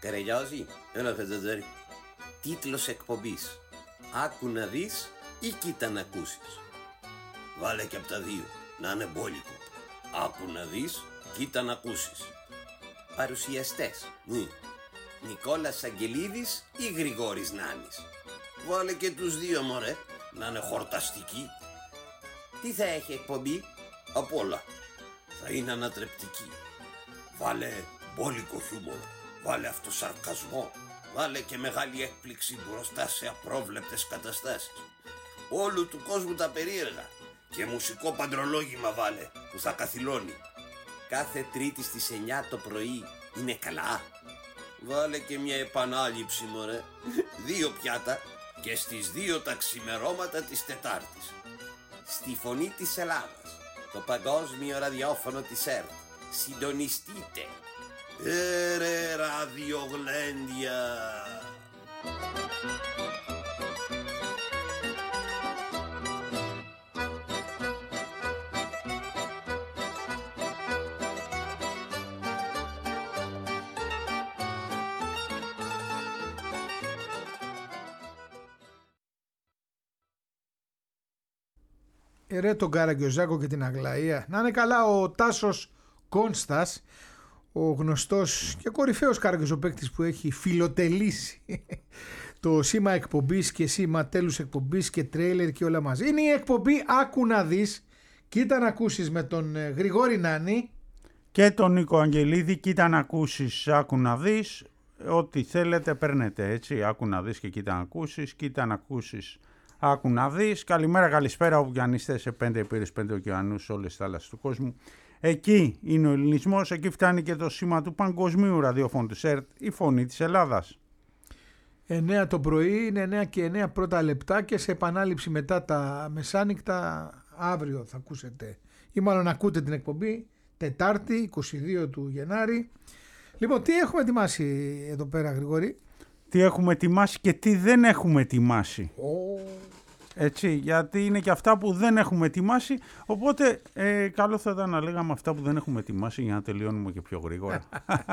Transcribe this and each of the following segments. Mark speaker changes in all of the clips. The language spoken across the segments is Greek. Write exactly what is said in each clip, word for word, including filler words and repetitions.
Speaker 1: Καραγιώζη, έλα Χατζατζάρη. Τίτλος εκπομπής. Άκου να δεις ή κοίτα να ακούσεις. Βάλε και από τα δύο, να είναι μπόλικο. Άκου να δεις, κοίτα να ακούσεις. Παρουσιαστές. Ναι. Νικόλας Αγγελίδης ή Γρηγόρης Νάνης. Βάλε και τους δύο μωρέ, να είναι χορταστικοί. Τι θα έχει εκπομπή? Απ' όλα. Θα είναι ανατρεπτική. Βάλε μπόλικο χιούμορ. Βάλε αυτοσαρκασμό. Βάλε και μεγάλη έκπληξη μπροστά σε απρόβλεπτες καταστάσεις. Όλου του κόσμου τα περίεργα. Και μουσικό παντρολόγημα βάλε, που θα καθυλώνει. Κάθε Τρίτη στις εννιά το πρωί είναι καλά. Βάλε και μια επανάληψη μωρέ. Δύο πιάτα και στις δύο τα ξημερώματα της Τετάρτης. Στη Φωνή της Ελλάδας, το παγκόσμιο ραδιόφωνο της ΕΡΤ. Συντονιστείτε. Έρε ραδιογλέντια.
Speaker 2: Ρε τον Καραγκιόζάκο και την Αγλαία. Να είναι καλά ο Τάσος Κόνστας, ο γνωστός και κορυφαίος καραγκιόζοπαίκτης που έχει φιλοτελήσει το σήμα εκπομπής και σήμα τέλους εκπομπής και τρέιλερ και όλα μαζί. Είναι η εκπομπή Άκου να δεις, κοίτα να ακούσεις, με τον Γρηγόρη Νάνη
Speaker 3: και τον Νίκο Αγγελίδη. Κοίτα να ακούσεις, άκου να δεις, ό,τι θέλετε παίρνετε, έτσι. Άκου να δεις και κοίτα να ακούσεις, κοίτα να ακούσεις, άκου να δεις. Καλημέρα, καλησπέρα όπου κι αν είστε, σε πέντε υπήρες, πέντε ωκεανούς, όλες τις θάλασσες του κόσμου. Εκεί είναι ο ελληνισμός, εκεί φτάνει και το σήμα του παγκοσμίου ραδιοφώνου της ΕΡΤ, η Φωνή της Ελλάδας.
Speaker 2: εννιά το πρωί, είναι εννιά και εννιά πρώτα λεπτά και σε επανάληψη μετά τα μεσάνυχτα αύριο θα ακούσετε, ή μάλλον ακούτε την εκπομπή Τετάρτη είκοσι δύο του Γενάρη. Λοιπόν, τι έχουμε ετοιμάσει εδώ πέρα, Γρηγόρη?
Speaker 3: Τι έχουμε ετοιμάσει και τι δεν έχουμε ετοιμάσει.
Speaker 2: Oh.
Speaker 3: Έτσι, γιατί είναι και αυτά που δεν έχουμε ετοιμάσει, οπότε ε, καλό θα ήταν να λέγαμε αυτά που δεν έχουμε ετοιμάσει για να τελειώνουμε και πιο γρήγορα.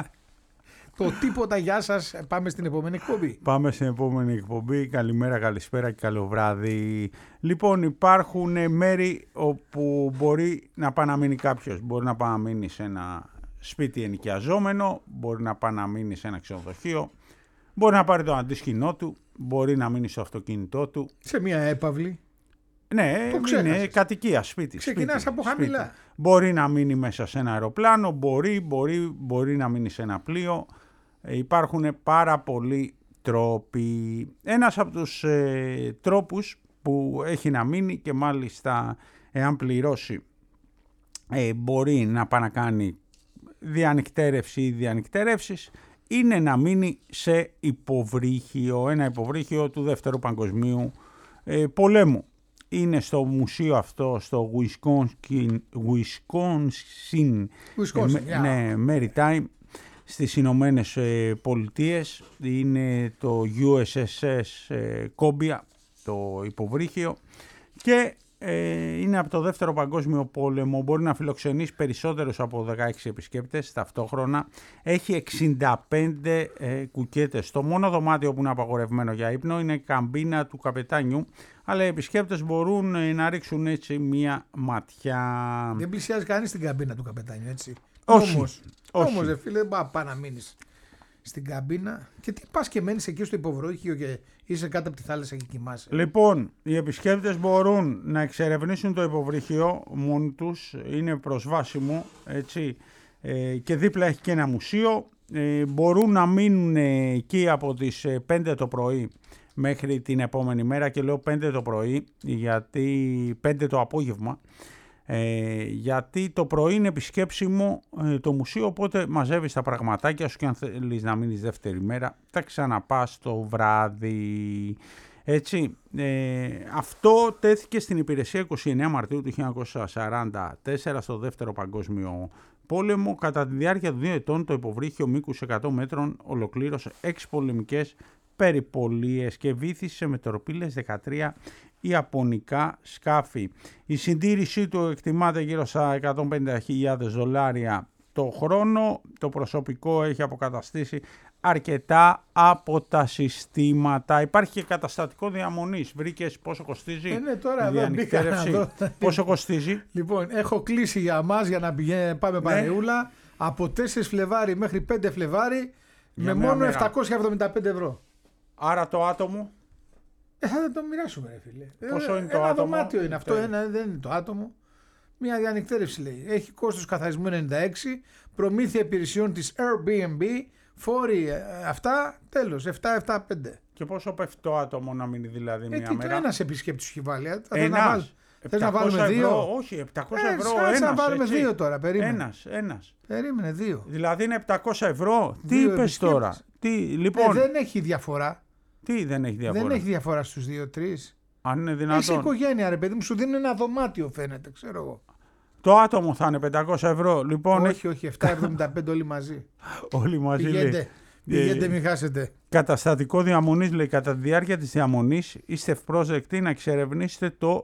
Speaker 2: Το τίποτα, γεια σας, πάμε στην επόμενη εκπομπή.
Speaker 3: Πάμε στην επόμενη εκπομπή, καλημέρα, καλησπέρα και καλό βράδυ. Λοιπόν, υπάρχουν μέρη όπου μπορεί να πάει να μείνει κάποιος. Μπορεί να πάει να μείνει σε ένα σπίτι ενοικιαζόμενο, μπορεί να πάει να μείνει σε ένα ξενοδοχείο, μπορεί να πάρει το αντίσκηνό του, μπορεί να μείνει στο αυτοκίνητό του.
Speaker 2: Σε μια έπαυλη.
Speaker 3: Ναι, είναι κατοικία, σπίτι.
Speaker 2: Ξεκινάς από χαμηλά.
Speaker 3: Σπίτι. Μπορεί να μείνει μέσα σε ένα αεροπλάνο, μπορεί, μπορεί, μπορεί να μείνει σε ένα πλοίο. Ε, υπάρχουν πάρα πολλοί τρόποι. Ένας από τους ε, τρόπους που έχει να μείνει και μάλιστα εάν πληρώσει ε, μπορεί να πάει να κάνει διανυκτέρευση ή διανυκτέρευσεις, είναι να μείνει σε υποβρύχιο, ένα υποβρύχιο του Δεύτερου Παγκοσμίου ε, Πολέμου. Είναι στο μουσείο αυτό, στο Wisconsin, Wisconsin,
Speaker 2: Wisconsin
Speaker 3: ε, yeah. ναι, Maritime, στις Ηνωμένες ε, Πολιτείες. Είναι το γιου ες ες ες ε, Columbia, το υποβρύχιο, και ε, είναι από το Δεύτερο Παγκόσμιο Πόλεμο. Μπορεί να φιλοξενήσει περισσότερους από δεκαέξι επισκέπτες ταυτόχρονα. Έχει εξήντα πέντε ε, κουκέτες. Το μόνο δωμάτιο που είναι απαγορευμένο για ύπνο είναι η καμπίνα του καπετάνιου, αλλά οι επισκέπτες μπορούν ε, να ρίξουν έτσι μία ματιά.
Speaker 2: Δεν πλησιάζει κανείς στην καμπίνα του καπετάνιου, έτσι.
Speaker 3: Όχι.
Speaker 2: Όμως,
Speaker 3: όχι.
Speaker 2: όμως δε φίλε, μπα, πά να μείνεις στην καμπίνα. Και τι πας και μένεις εκεί στο υποβρόχιο και είσαι κάτω από τη θάλασσα και κοιμάσαι.
Speaker 3: Λοιπόν, οι επισκέπτες μπορούν να εξερευνήσουν το υποβρύχιο μόνοι τους, είναι προσβάσιμο, έτσι, ε, και δίπλα έχει και ένα μουσείο. Ε, μπορούν να μείνουν εκεί από τις πέντε το πρωί μέχρι την επόμενη μέρα, και λέω πέντε το πρωί γιατί πέντε το απόγευμα. Ε, γιατί το πρωί είναι επισκέψιμο ε, το μουσείο, οπότε μαζεύεις τα πραγματάκια σου και αν θέλεις να μείνεις δεύτερη μέρα θα ξαναπάς το βράδυ, έτσι. Ε, αυτό τέθηκε στην υπηρεσία είκοσι εννέα Μαρτίου του χίλια εννιακόσια σαράντα τέσσερα στο Δεύτερο Παγκόσμιο Πόλεμο. Κατά τη διάρκεια των δύο ετών το υποβρύχιο μήκους εκατό μέτρων ολοκλήρωσε έξι πολεμικές περιπολίες και βύθισε με τορπίλες δεκατρία ιαπωνικά σκάφη. Η συντήρησή του εκτιμάται γύρω στα εκατόν πενήντα χιλιάδες δολάρια το χρόνο. Το προσωπικό έχει αποκαταστήσει αρκετά από τα συστήματα. Υπάρχει και καταστατικό διαμονής. Βρήκες πόσο κοστίζει
Speaker 2: ε, ναι, τώρα
Speaker 3: η διανυκτέρευση? Πόσο κοστίζει?
Speaker 2: Λοιπόν, έχω κλείσει για μας για να πηγαίνουμε, πάμε ναι. Πανεούλα από τέσσερις Φλεβάρι μέχρι πέντε Φλεβάρι για με μόνο μέρα. επτακόσια εβδομήντα πέντε ευρώ.
Speaker 3: Άρα το άτομο?
Speaker 2: Ε, θα το μοιράσουμε, ρε φίλε.
Speaker 3: Πόσο
Speaker 2: ε,
Speaker 3: είναι το
Speaker 2: ένα
Speaker 3: άτομο?
Speaker 2: Δωμάτιο είναι αυτό, ένα, δεν είναι το άτομο. Μια διανυκτέρευση λέει. Έχει κόστος καθαρισμού ενενήντα έξι, προμήθεια υπηρεσιών της Airbnb, φόροι αυτά, τέλος, επτακόσια εβδομήντα πέντε.
Speaker 3: Και πόσο πέφτει το άτομο να μείνει δηλαδή μια
Speaker 2: ε,
Speaker 3: μέρα?
Speaker 2: Ένας επισκέπτης σου έχει βάλει.
Speaker 3: Ένας.
Speaker 2: Θες να βάλουμε δύο?
Speaker 3: Ευρώ, όχι, επτακόσια
Speaker 2: ε,
Speaker 3: ευρώ
Speaker 2: ένας.
Speaker 3: ένας.
Speaker 2: Να βάλουμε
Speaker 3: έτσι.
Speaker 2: δύο τώρα, περίμενε.
Speaker 3: Ένας, ένας.
Speaker 2: Περίμενε δύο.
Speaker 3: Δηλαδή είναι επτακόσια ευρώ.
Speaker 2: Δύο
Speaker 3: Τι είπες
Speaker 2: επισκέπτες.
Speaker 3: τώρα? Τι, λοιπόν,
Speaker 2: ε, δεν έχει διαφορά.
Speaker 3: Τι δεν έχει διαφορά?
Speaker 2: Δεν έχει διαφορά στους δύο-τρεις.
Speaker 3: Αν είναι δυνατόν.
Speaker 2: Έχει οικογένεια, ρε παιδί μου, σου δίνουν ένα δωμάτιο, φαίνεται, ξέρω εγώ.
Speaker 3: Το άτομο θα είναι πεντακόσια ευρώ. Λοιπόν,
Speaker 2: όχι, όχι, επτακόσια εβδομήντα πέντε όλοι μαζί.
Speaker 3: Όλοι μαζί.
Speaker 2: Πηγαίνετε, πηγαίνετε, μην χάσετε.
Speaker 3: Καταστατικό διαμονής λέει: κατά τη διάρκεια της διαμονής είστε ευπρόσδεκτοι να εξερευνήσετε το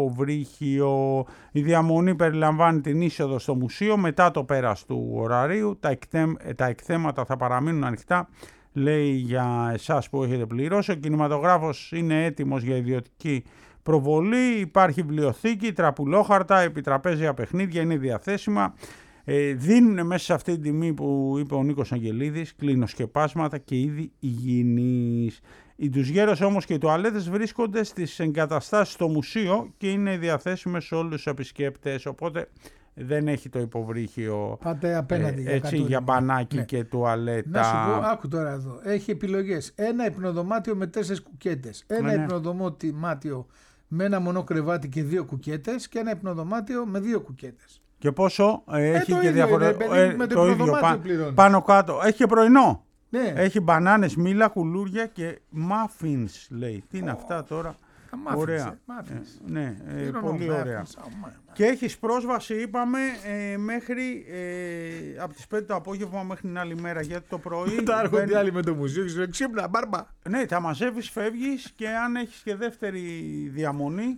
Speaker 3: υποβρύχιο. Η διαμονή περιλαμβάνει την είσοδο στο μουσείο μετά το πέρας του ωραρίου. Τα, εκτέμ, τα εκθέματα θα παραμείνουν ανοιχτά, λέει, για εσάς που έχετε πληρώσει. Ο κινηματογράφος είναι έτοιμος για ιδιωτική προβολή. Υπάρχει βιβλιοθήκη, τραπουλόχαρτα, επιτραπέζια παιχνίδια είναι διαθέσιμα. Ε, δίνουν μέσα σε αυτή την τιμή που είπε ο Νίκος Αγγελίδης κλινοσκεπάσματα και είδη υγιεινής. Οι ντουζιέρες όμως και οι τουαλέτες βρίσκονται στις εγκαταστάσεις στο μουσείο και είναι διαθέσιμες σε όλους τους επισκέπτες, οπότε δεν έχει το υποβρύχιο.
Speaker 2: Πάτε απέναντι,
Speaker 3: ε, έτσι, για μπανάκι, ναι, και τουαλέτα.
Speaker 2: Να σου πω, άκου τώρα εδώ. Έχει επιλογές. Ένα υπνοδωμάτιο με τέσσερις κουκέτες. Ένα, ναι, υπνοδωμάτιο με ένα μονό κρεβάτι και δύο κουκέτες και ένα υπνοδωμάτιο με δύο κουκέτες.
Speaker 3: Και πόσο ε, έχει
Speaker 2: ε,
Speaker 3: και διαφορετικό. Ε,
Speaker 2: με το,
Speaker 3: το
Speaker 2: ίδιο πα,
Speaker 3: πάνω κάτω. Έχει και πρωινό.
Speaker 2: Ναι.
Speaker 3: Έχει μπανάνες, μήλα, κουλούρια και muffins, λέει. Τι είναι oh. αυτά τώρα?
Speaker 2: Muffins,
Speaker 3: ωραία.
Speaker 2: Muffins.
Speaker 3: Ε, ναι, ε, πολύ
Speaker 2: know,
Speaker 3: ωραία.
Speaker 2: Muffins, oh, man.
Speaker 3: Και έχεις πρόσβαση, είπαμε, ε, μέχρι ε, από τις πέντε το απόγευμα μέχρι την άλλη μέρα, γιατί το πρωί...
Speaker 2: Μετά έρχονται οι άλλοι με το μουσείο και σου λένε ξύπνα, μπάρμπα.
Speaker 3: Ναι, τα μαζεύεις, φεύγεις και αν έχεις και δεύτερη διαμονή,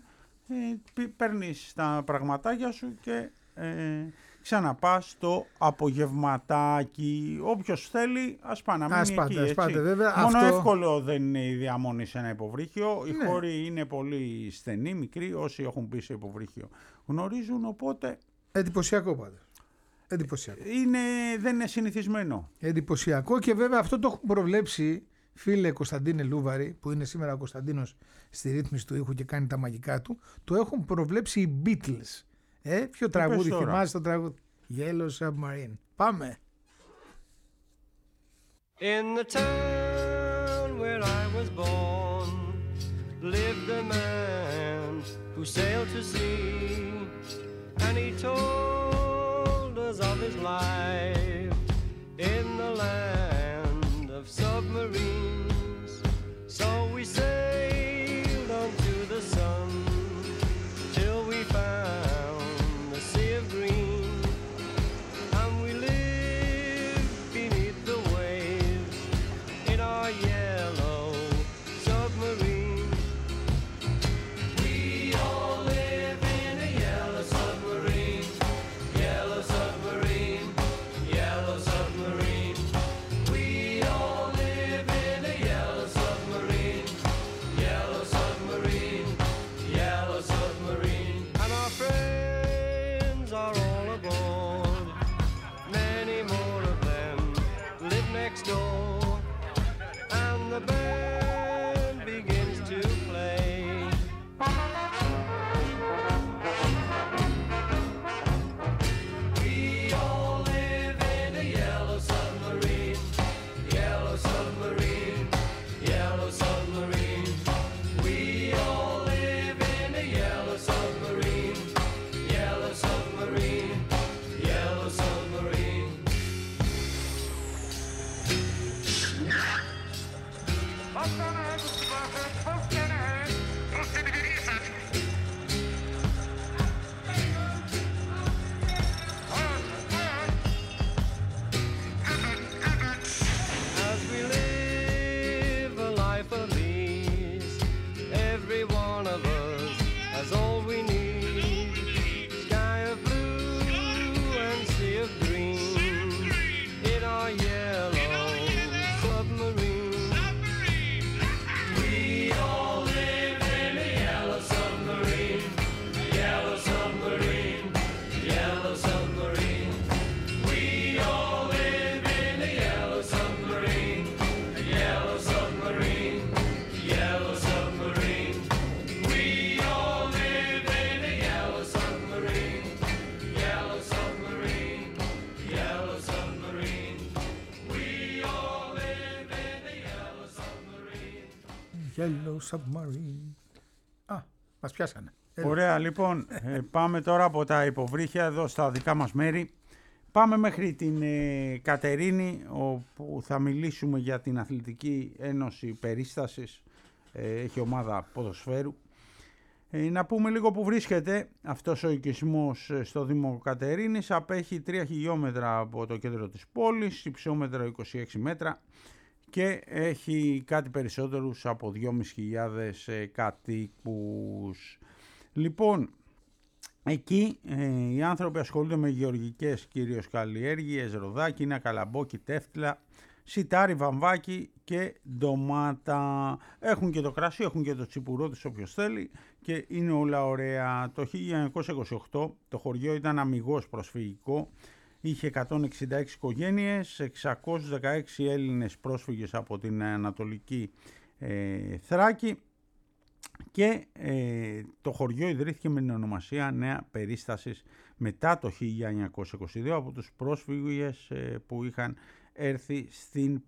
Speaker 3: ε, παίρνεις τα πραγματάκια σου και... Ε, ξαναπάς στο απογευματάκι. Όποιος θέλει ας πάει να μείνει
Speaker 2: ας πάτε,
Speaker 3: εκεί,
Speaker 2: ας
Speaker 3: έτσι.
Speaker 2: πάτε, βέβαια,
Speaker 3: μόνο
Speaker 2: αυτό...
Speaker 3: εύκολο δεν είναι η διαμονή σε ένα υποβρύχιο. Οι
Speaker 2: ναι.
Speaker 3: χώροι είναι πολύ στενοί, μικροί, όσοι έχουν πει σε υποβρύχιο γνωρίζουν, οπότε...
Speaker 2: Εντυπωσιακό πάντως. Εντυπωσιακό.
Speaker 3: Είναι, δεν είναι συνηθισμένο.
Speaker 2: Εντυπωσιακό και βέβαια αυτό το έχουν προβλέψει, φίλε Κωνσταντίνε Λούβαρη, που είναι σήμερα ο Κωνσταντίνος στη ρύθμιση του ήχου και κάνει τα μαγικά του, το έχουν προβλέψει οι Beatles. Ε, ποιο τραγούδι θυμάσαι το τραγούδι? Yellow Submarine. Πάμε.
Speaker 4: In the town where I was born lived a man who sailed to sea, and he told us of his life in the land of submarines. So we sailed on to the sun till we found the sea of green, and we lived beneath the waves in our yellow submarine. We all live in a yellow submarine, yellow submarine, yellow submarine. We all live in a yellow submarine, yellow submarine, yellow submarine. And our friends are all aboard, many more of them live next door, and the band begins to play. We all live in a yellow submarine, yellow submarine, yellow submarine. We all live in a yellow submarine, yellow submarine, yellow submarine. As we live a life of ease, every one of us has all we need. Sky of blue and sea of green in our yellow
Speaker 2: Yellow Submarine. Α, μας πιάσανε. Έλα.
Speaker 3: Ωραία, λοιπόν, ε, πάμε τώρα από τα υποβρύχια εδώ στα δικά μας μέρη. Πάμε μέχρι την ε, Κατερίνη, όπου θα μιλήσουμε για την Αθλητική Ένωση Περίστασης. Ε, έχει ομάδα ποδοσφαίρου. Ε, να πούμε λίγο που βρίσκεται αυτός ο οικισμός στο Δήμο Κατερίνης. Απέχει τρία χιλιόμετρα από το κέντρο της πόλης, υψόμετρο είκοσι έξι μέτρα και έχει κάτι περισσότερους από δυόμισι χιλιάδες ε, κατοίκους. Λοιπόν, εκεί ε, οι άνθρωποι ασχολούνται με γεωργικές κυρίως καλλιέργειες, ροδάκινα, καλαμπόκι, τέφτλα, σιτάρι, βαμβάκι και ντομάτα. Έχουν και το κρασί, έχουν και το τσιπουρό τους όποιος θέλει και είναι όλα ωραία. Το χίλια εννιακόσια είκοσι οκτώ το χωριό ήταν αμιγώς προσφυγικό. Είχε εκατόν εξήντα έξι οικογένειες, εξακόσιους δεκαέξι Έλληνες πρόσφυγες από την Ανατολική ε, Θράκη και ε, το χωριό ιδρύθηκε με την ονομασία Νέα Περίστασης μετά το χίλια εννιακόσια είκοσι δύο από τους πρόσφυγες ε, που είχαν έρθει στην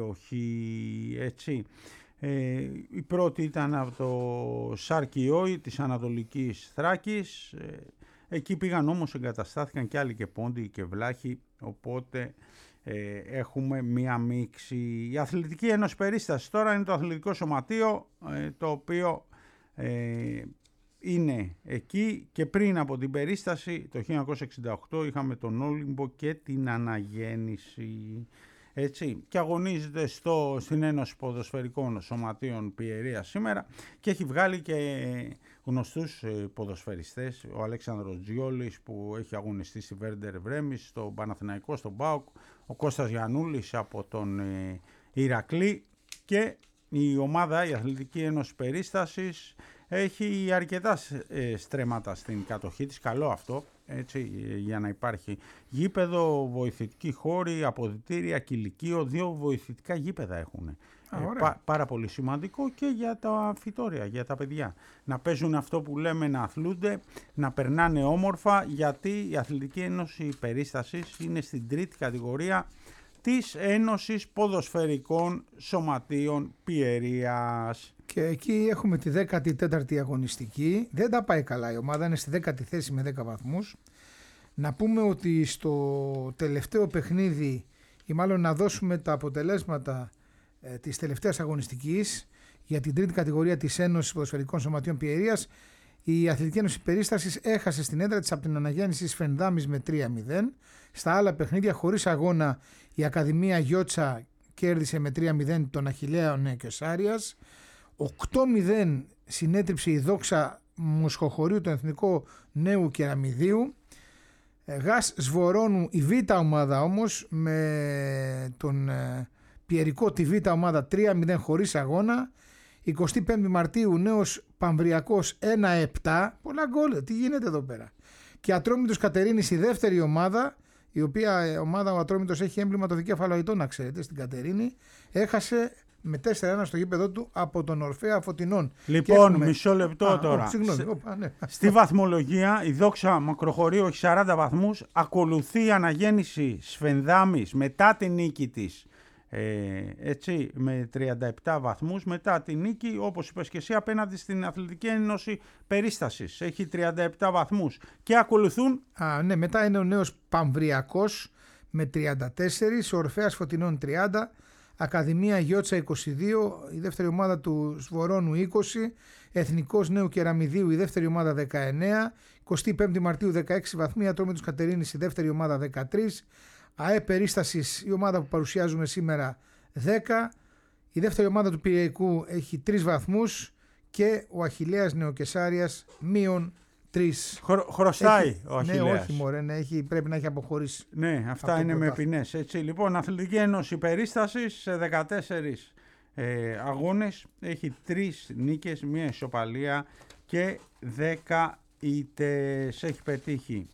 Speaker 3: περιοχή, έτσι. Ε, η πρώτη ήταν από το Σαρκιόι της Ανατολικής Θράκης. Ε, εκεί πήγαν όμως, εγκαταστάθηκαν και άλλοι και πόντιοι και βλάχοι, οπότε ε, έχουμε μία μίξη. Η Αθλητική Ένωση Περίστασης τώρα είναι το αθλητικό σωματείο, ε, το οποίο ε, είναι εκεί και πριν από την περίσταση το χίλια εννιακόσια εξήντα οκτώ είχαμε τον Όλυμπο και την Αναγέννηση, έτσι, και αγωνίζεται στο, στην Ένωση Ποδοσφαιρικών Σωματείων Πιερίας σήμερα και έχει βγάλει και γνωστούς ποδοσφαιριστές, ο Αλέξανδρος Τζιόλης που έχει αγωνιστεί στη Βέρντερ Βρέμις, στο Παναθηναϊκό, στον ΠΑΟΚ, ο Κώστας Γιαννούλης από τον ε, Ηρακλή και η ομάδα, η Αθλητική Ένωση Περίστασης, έχει αρκετά ε, στρέμματα στην κατοχή της, καλό αυτό, έτσι, για να υπάρχει γήπεδο, βοηθητικοί χώροι, αποδυτήρια, κηλικείο, δύο βοηθητικά γήπεδα έχουν.
Speaker 2: Α,
Speaker 3: ε, πά, πάρα πολύ σημαντικό και για τα φυτόρια, για τα παιδιά. Να παίζουν αυτό που λέμε, να αθλούνται, να περνάνε όμορφα, γιατί η Αθλητική Ένωση Περίστασης είναι στην τρίτη κατηγορία της Ένωσης Ποδοσφαιρικών Σωματείων Πιερίας.
Speaker 2: Και εκεί έχουμε τη δέκατη τέταρτη αγωνιστική. Δεν τα πάει καλά η ομάδα, είναι στη δέκατη θέση με δέκα βαθμούς. Να πούμε ότι στο τελευταίο παιχνίδι, ή μάλλον να δώσουμε τα αποτελέσματα ε, της τελευταίας αγωνιστικής για την τρίτη κατηγορία της Ένωσης Ποδοσφαιρικών Σωματείων Πιερίας, η Αθλητική Ένωση Περίστασης έχασε στην έδρα της από την Αναγέννηση Σφενδάμις με τρία μηδέν. Στα άλλα παιχνίδια χωρίς αγώνα η Ακαδημία Γιώτσα κέρδισε με τρία μηδέν τον Αχιλλέα Νέο Κεσάριας. οκτώ μηδέν συνέτριψε η Δόξα Μοσχοχωρίου, τον Εθνικό Νέου Κεραμιδίου. Γας Σβορώνου η Β' ομάδα όμως με τον Πιερικό τη Β' ομάδα τρία μηδέν χωρίς αγώνα. εικοστή πέμπτη Μαρτίου Νέος Παμβριακός ένα επτά. Πολλά γκολ, τι γίνεται εδώ πέρα. Και Ατρόμητος Κατερίνης η δεύτερη ομάδα, η οποία ομάδα ο Ατρόμητος έχει έμβλημα το δικέφαλο αητό, να ξέρετε, στην Κατερίνη, έχασε με τέσσερα ένα στο γήπεδο του από τον Ορφέα Φωτεινών.
Speaker 3: Λοιπόν,
Speaker 2: έχουμε...
Speaker 3: μισό λεπτό
Speaker 2: Α,
Speaker 3: τώρα.
Speaker 2: Ό, συγγνώμη,
Speaker 3: Σε...
Speaker 2: Οπα, ναι.
Speaker 3: Στη βαθμολογία η Δόξα Μακροχωρίου έχει σαράντα βαθμούς, ακολουθεί η Αναγέννηση Σφενδάμις μετά την νίκη της, ε, έτσι, με τριάντα επτά βαθμούς, μετά την νίκη, όπως είπες και εσύ, απέναντι στην Αθλητική Ένωση Περίστασης, έχει τριάντα επτά βαθμούς και ακολουθούν...
Speaker 2: Α, ναι, μετά είναι ο Νέος Παμβριακός με τριάντα τέσσερα, ο Ορφέας Φωτεινών τριάντα, Ακαδημία Γιώτσα είκοσι δύο, η δεύτερη ομάδα του Σβορώνου είκοσι, Εθνικός Νέου Κεραμιδίου η δεύτερη ομάδα δεκαεννέα, εικοστή πέμπτη Μαρτίου δεκαέξι βαθμοί, Ατρόμητος Κατερίνης η δεύτερη ομάδα δεκατρία, ΑΕ Περίστασης η ομάδα που παρουσιάζουμε σήμερα δέκα, η δεύτερη ομάδα του Πειραικού έχει τρεις βαθμούς και ο Αχιλλέας Νεοκεσάριας μείον τρεις.
Speaker 3: Χρο, χρωστάει
Speaker 2: έχει,
Speaker 3: ο Αχιλλέας.
Speaker 2: Ναι, όχι μωρέ, ναι, έχει, πρέπει να έχει αποχωρήσει.
Speaker 3: Ναι, αυτά είναι με ποινές, έτσι. Λοιπόν, Αθλητική Ένωση Περίστασης σε δεκατέσσερις ε, αγώνες έχει τρεις νίκες, μία ισοπαλία και δέκα ήττες έχει πετύχει.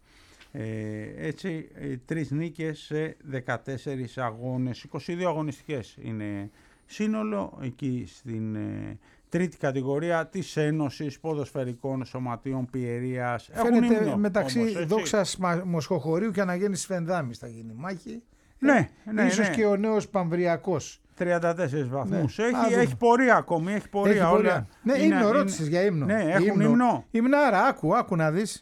Speaker 3: Ε, έτσι, ε, τρεις νίκες σε δεκατέσσερις αγώνες, είκοσι δύο αγωνιστικές είναι σύνολο εκεί στην ε, τρίτη κατηγορία της Ένωσης Ποδοσφαιρικών Σωματείων Πιερίας.
Speaker 2: Φαίνεται
Speaker 3: ύμνο,
Speaker 2: μεταξύ
Speaker 3: όμως,
Speaker 2: Δόξας Μοσχοχωρίου και Αναγέννησης Σφενδάμις θα γίνει μάχη.
Speaker 3: Ναι, ναι,
Speaker 2: Ίσως
Speaker 3: ναι.
Speaker 2: και ο Νέος Παμβριακός
Speaker 3: τριάντα τέσσερις βαθμούς.
Speaker 2: Ναι,
Speaker 3: Έχει, έχει πορεία ακόμη. Έχει πορεία.
Speaker 2: Έχει
Speaker 3: όλα.
Speaker 2: πορεία. Ναι,
Speaker 3: είναι,
Speaker 2: ύμνο, ρώτησες για ύμνο.
Speaker 3: Ναι, έχουν ύμνο. ύμνο.
Speaker 2: Υμνάρα, άκου, άκου να δεις.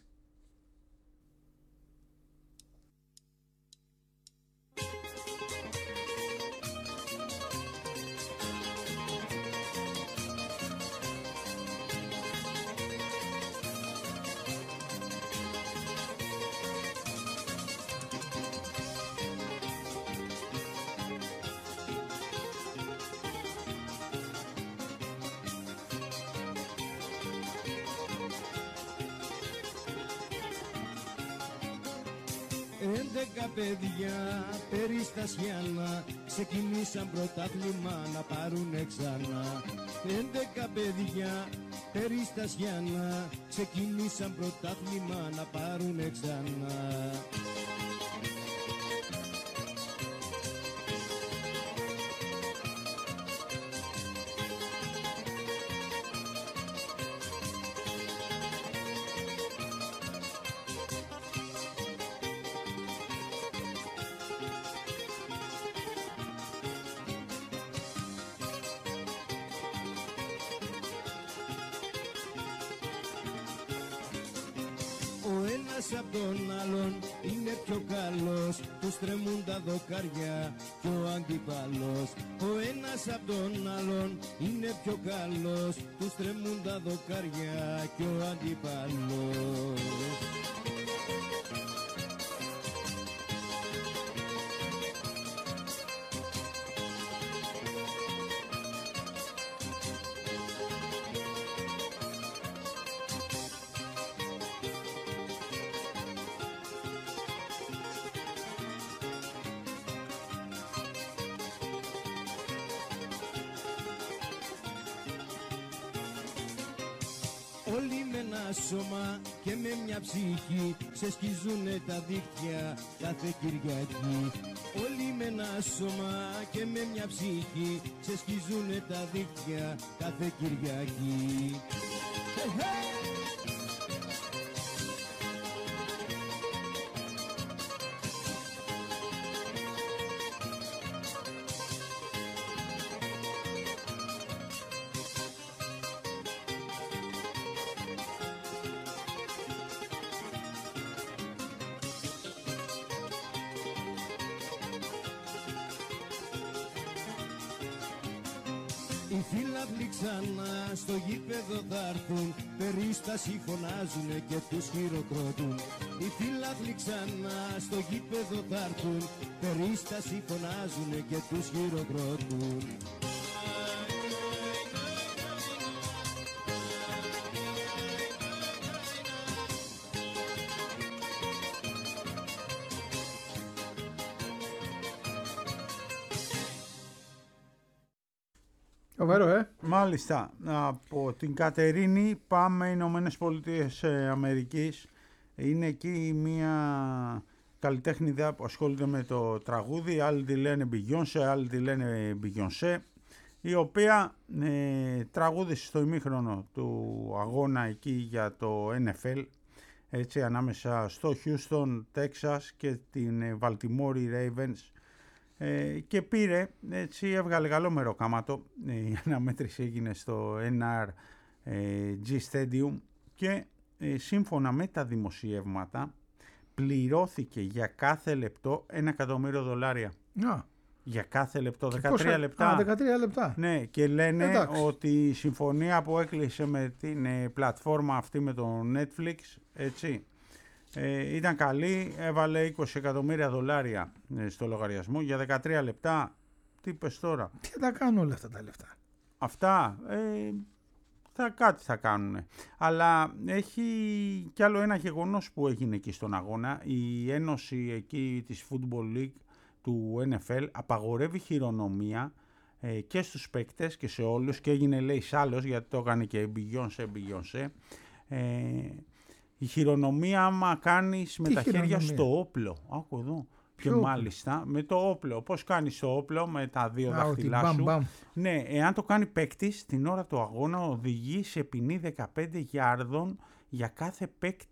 Speaker 5: Έντεκα παιδιά περιστασιάνα ξεκινήσαν πρωτάθλημα να πάρουνε ξανά. Έντεκα παιδιά περιστασιάνα ξεκινήσαν πρωτάθλημα να πάρουνε ξανά. Ο ένας απ' τον άλλον είναι πιο καλός, τους τρεμούν τα δοκάρια κι ο αντίπαλος. Ο ένας απ' τον άλλον είναι πιο καλός, τους τρεμούν τα δοκάρια κι ο αντίπαλος. Όλοι με ένα σώμα και με μια ψυχή σε σκίζουνε τα δίχτυα κάθε Κυριακή. Όλοι με ένα σώμα και με μια ψυχή σε σκίζουνε τα δίχτυα κάθε Κυριακή. Οι φίλαθλοι ξανά στο γήπεδο θα'ρθουν, περίσταση φωνάζουνε και τους χειροκροτούν. Οι φίλαθλοι ξανά στο γήπεδο θα'ρθουν, περίσταση φωνάζουνε και τους χειροκροτούν.
Speaker 2: Φοβερό, ε.
Speaker 3: Μάλιστα. Από την Κατερίνη πάμε Ηνωμένες Πολιτείες Αμερικής. Είναι εκεί μια καλλιτέχνηδα που ασχολείται με το τραγούδι. Άλλοι τη λένε Beyoncé, άλλοι τη λένε Beyoncé, η οποία ε, τραγούδισε στο ημίχρονο του αγώνα εκεί για το N F L, έτσι, ανάμεσα στο Houston, Texas και την Baltimore Ravens. Ε, και πήρε, έτσι, έβγαλε καλό μεροκάματο. Ε, η αναμέτρηση έγινε στο N R G Stadium και ε, σύμφωνα με τα δημοσιεύματα πληρώθηκε για κάθε λεπτό ένα εκατομμύριο δολάρια.
Speaker 2: Να.
Speaker 3: Για κάθε λεπτό,
Speaker 2: Και
Speaker 3: δεκατρία
Speaker 2: πόσα-
Speaker 3: λεπτά.
Speaker 2: Α, δεκατρία λεπτά.
Speaker 3: Ναι, και λένε
Speaker 2: Εντάξει.
Speaker 3: ότι η συμφωνία που έκλεισε με την ε, πλατφόρμα αυτή, με το Netflix, έτσι, ε, ήταν καλή. Έβαλε είκοσι εκατομμύρια δολάρια ε, στο λογαριασμό για δεκατρία λεπτά. Τι είπες τώρα?
Speaker 2: Τι θα τα κάνουν όλα αυτά τα λεφτά.
Speaker 3: Αυτά ε, θα, κάτι θα κάνουν. Αλλά έχει κι άλλο ένα γεγονός που έγινε εκεί στον αγώνα. Η ένωση εκεί της Football League του N F L απαγορεύει χειρονομία ε, και στους παίκτες και σε όλους, και έγινε, λέει, σάλος, γιατί το έκανε και η Beyoncé, Beyoncé. Ε, η χειρονομία άμα κάνεις με τα χέρια
Speaker 2: χειρονομία?
Speaker 3: στο όπλο. Άκου εδώ. Και
Speaker 2: όπλο?
Speaker 3: μάλιστα με το όπλο. Πώς κάνεις το όπλο με τα δύο
Speaker 2: Α,
Speaker 3: δάχτυλά
Speaker 2: ότι
Speaker 3: σου.
Speaker 2: μπαμ, μπαμ.
Speaker 3: Ναι, εάν το κάνει παίκτης την ώρα του αγώνα, οδηγεί σε ποινή δεκαπέντε γιάρδων για κάθε παίκτη.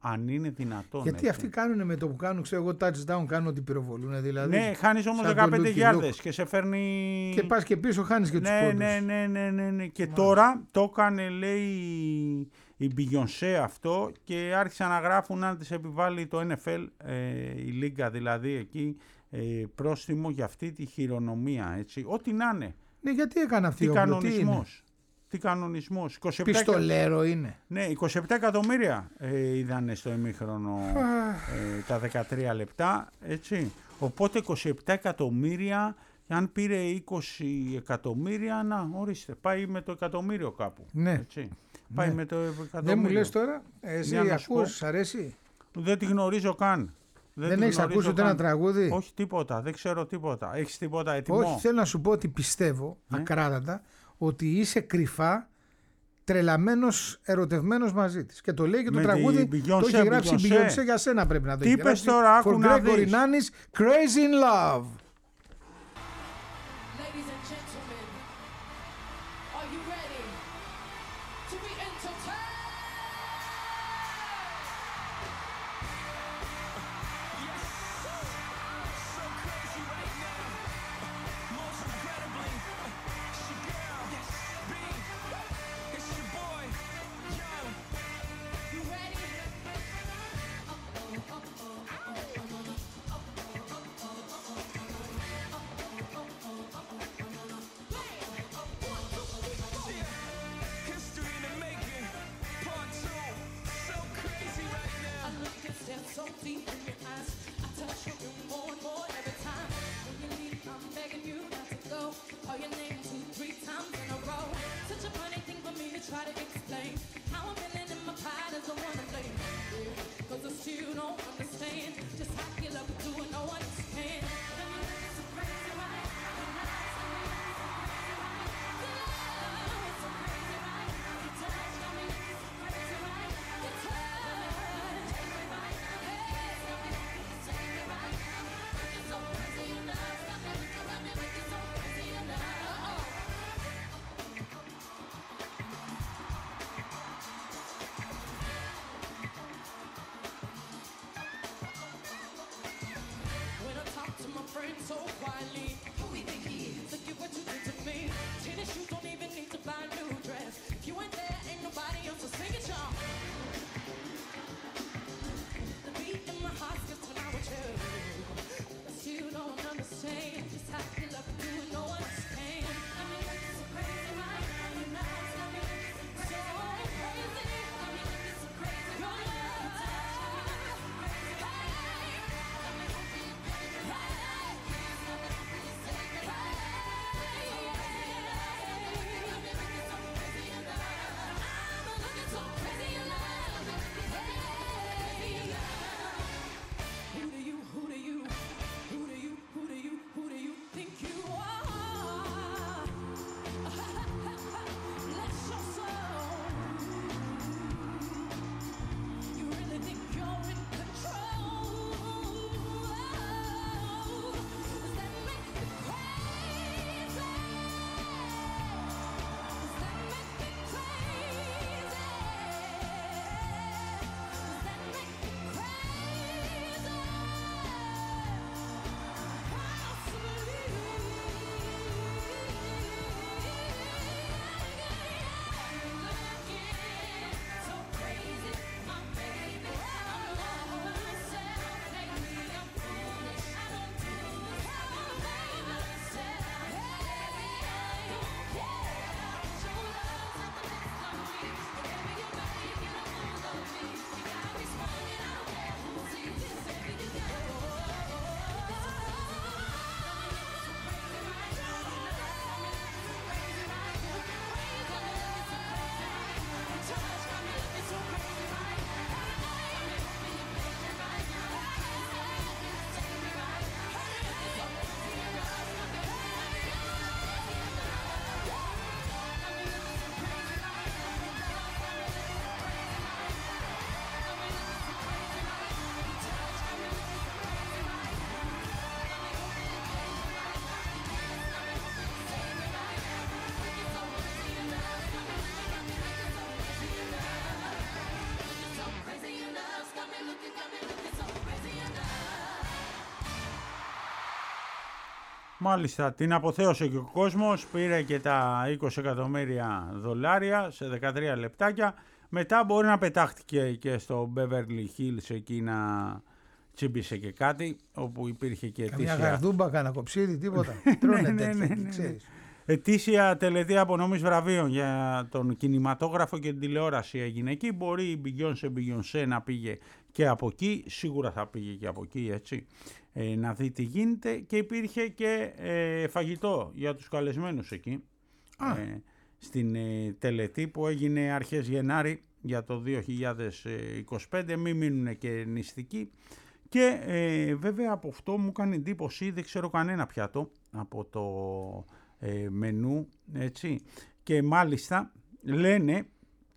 Speaker 3: αν είναι δυνατόν.
Speaker 2: Γιατί
Speaker 3: έτσι.
Speaker 2: αυτοί κάνουν με το που κάνουν, ξέρω εγώ, touchdown, κάνουν ότι πυροβολούν. Δηλαδή,
Speaker 3: Ναι, χάνεις όμως
Speaker 2: σαν το
Speaker 3: δεκαπέντε
Speaker 2: Lucky
Speaker 3: χιλιάδες
Speaker 2: Luke.
Speaker 3: και σε φέρνει...
Speaker 2: Και πας και πίσω, χάνεις και τους
Speaker 3: ναι,
Speaker 2: πόντους.
Speaker 3: ναι, ναι, ναι, ναι, ναι. Και τώρα το έκανε, λέει, η Beyoncé αυτό και άρχισαν να γράφουν αν της επιβάλλει το N F L, ε, η Λίγκα δηλαδή εκεί, ε, πρόστιμο για αυτή τη χειρονομία, έτσι. Ό,τι να είναι.
Speaker 2: Ναι, γιατί έκανε αυτή
Speaker 3: Τι
Speaker 2: η όπλο, τι είναι.
Speaker 3: κανονισμός. Τι κανονισμός. είκοσι επτά
Speaker 2: Πιστολέρο είναι.
Speaker 3: Ναι, είκοσι επτά εκατομμύρια ε, είδανε στο ημίχρονο ε, τα δεκατρία λεπτά, έτσι. Οπότε είκοσι επτά εκατομμύρια, αν πήρε είκοσι εκατομμύρια, να, ορίστε, πάει με το εκατομμύριο κάπου.
Speaker 2: Ναι.
Speaker 3: Έτσι. Πάει
Speaker 2: Ναι.
Speaker 3: με το εκατομμύριο.
Speaker 2: Δεν μου λες τώρα, εσύ
Speaker 3: Για να σου
Speaker 2: ακούς,
Speaker 3: πω.
Speaker 2: σ' αρέσει.
Speaker 3: Δεν τη γνωρίζω καν.
Speaker 2: Δεν
Speaker 3: τη
Speaker 2: έχεις
Speaker 3: γνωρίζω
Speaker 2: ακούσει ούτε
Speaker 3: καν.
Speaker 2: ένα τραγούδι.
Speaker 3: Όχι τίποτα, δεν ξέρω τίποτα. Έχεις τίποτα έτοιμο?
Speaker 2: Όχι, θέλω να σου πω ότι πιστεύω,
Speaker 3: Ναι.
Speaker 2: ακράδαντα, ότι είσαι κρυφά τρελαμένος, ερωτευμένος μαζί της. Και το λέει και το
Speaker 3: Με
Speaker 2: τραγούδι,
Speaker 3: τη
Speaker 2: το έχει
Speaker 3: Beyoncé,
Speaker 2: γράψει η
Speaker 3: Beyoncé.
Speaker 2: Beyoncé, για σένα πρέπει να το
Speaker 3: Τι
Speaker 2: έχει
Speaker 3: είπες
Speaker 2: γράψει.
Speaker 3: τώρα, άκου
Speaker 2: For
Speaker 3: να
Speaker 2: Gregory
Speaker 3: δεις.
Speaker 2: Nanis, Crazy in Love.
Speaker 6: Ladies and gentlemen, are you ready to be entertained? You ready?
Speaker 7: History in the making, part two. So crazy right now.
Speaker 6: I look and stare so deep in your eyes. I touch you more and more every time. When you leave, I'm begging you not to go. Call your name two, three times in a row. Such a funny thing for me to try to explain. How I'm feeling in my pride is the one to blame. Yeah, cause I still don't understand just how you love to do it, no one else can. And you look so crazy, right? Your eyes on me, so crazy, right? Your love is so crazy, right? You touch on me, so crazy, right? Your touch, take me right. Hey, take me right. You're so crazy in love. Got me looking around me like you're so crazy in love. When I talk to my friends so quietly, who we think he is? Look at what you did to me. Tennis shoes don't even need to buy a new dress. If you ain't there, ain't nobody else to sing it, y'all. The beat in my heart skips when I'm with you. But you don't understand just how you love to do it, no one else can. I mean, you're so crazy, right? You know, I mean, so crazy. I mean, you're so crazy. Your love, hey.
Speaker 3: Μάλιστα, την αποθέωσε και ο κόσμος, πήρε και τα είκοσι εκατομμύρια δολάρια σε δεκατρία λεπτάκια. Μετά μπορεί να πετάχτηκε και στο Beverly Hills εκεί να τσίμπησε και κάτι, όπου υπήρχε και
Speaker 2: Καμιά
Speaker 3: ετήσια...
Speaker 2: γαρδούμπα, κανένα κοψίδι, τίποτα. Τρώνε
Speaker 3: ναι,
Speaker 2: τέτοια,
Speaker 3: ναι, ναι, ναι.
Speaker 2: ξέρεις.
Speaker 3: Ετήσια τελετή απονομής βραβείων για τον κινηματόγραφο και την τηλεόραση έγινε εκεί. Μπορεί η Beyoncé Beyoncé να πήγε και από εκεί, σίγουρα θα πήγε και από εκεί, έτσι, ε, να δει τι γίνεται. Και υπήρχε και ε, φαγητό για τους καλεσμένους εκεί, ε, στην ε, τελετή που έγινε αρχές Γενάρη για το δύο χιλιάδες είκοσι πέντε, μην μείνουν και νηστικοί. Και ε, βέβαια από αυτό μου κάνει εντύπωση, δεν ξέρω κανένα πιάτο από το ε, μενού, έτσι, και μάλιστα λένε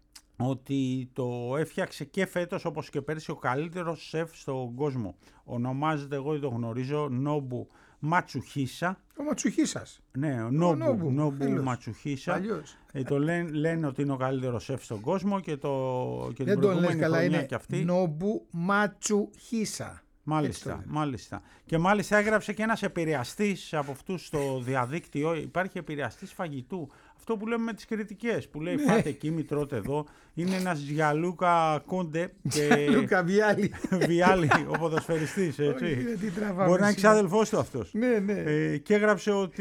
Speaker 3: ότι το έφτιαξε και φέτος όπως και πέρσι ο καλύτερος σεφ στον κόσμο. Ονομάζεται, εγώ το γνωρίζω, Νόμπου Ματσουχίσα.
Speaker 2: Ο Ματσουχίσας.
Speaker 3: Ναι, ο Νόμπου,
Speaker 2: Νόμπου,
Speaker 3: Νόμπου
Speaker 2: φίλος.
Speaker 3: Ματσουχίσα.
Speaker 2: Αλλιώς.
Speaker 3: Ε, το λένε, λένε ότι είναι ο καλύτερος σεφ στον κόσμο και, το, και την
Speaker 2: Δεν τον λες
Speaker 3: προηγούμενη
Speaker 2: καλά,
Speaker 3: χρονιά
Speaker 2: είναι
Speaker 3: και αυτή.
Speaker 2: Νόμπου Ματσουχίσα.
Speaker 3: Μάλιστα, μάλιστα. Και μάλιστα έγραψε και ένας επηρεαστής από αυτούς στο διαδίκτυο. Υπάρχει επηρεαστής φαγητού. Αυτό που λέμε με τις κριτικές, που λέει φάτε εκεί, μη τρώτε εδώ. Είναι ένας Γιαλούκα Κόντε και
Speaker 2: Λούκα Βιάλι.
Speaker 3: Βιάλι, ο ποδοσφαιριστής, έτσι.
Speaker 2: Όχι, τι τραβάμε
Speaker 3: Μπορεί να είναι
Speaker 2: σήμερα.
Speaker 3: ξάδελφός του αυτός.
Speaker 2: Ναι, ναι.
Speaker 3: Ε, και έγραψε ότι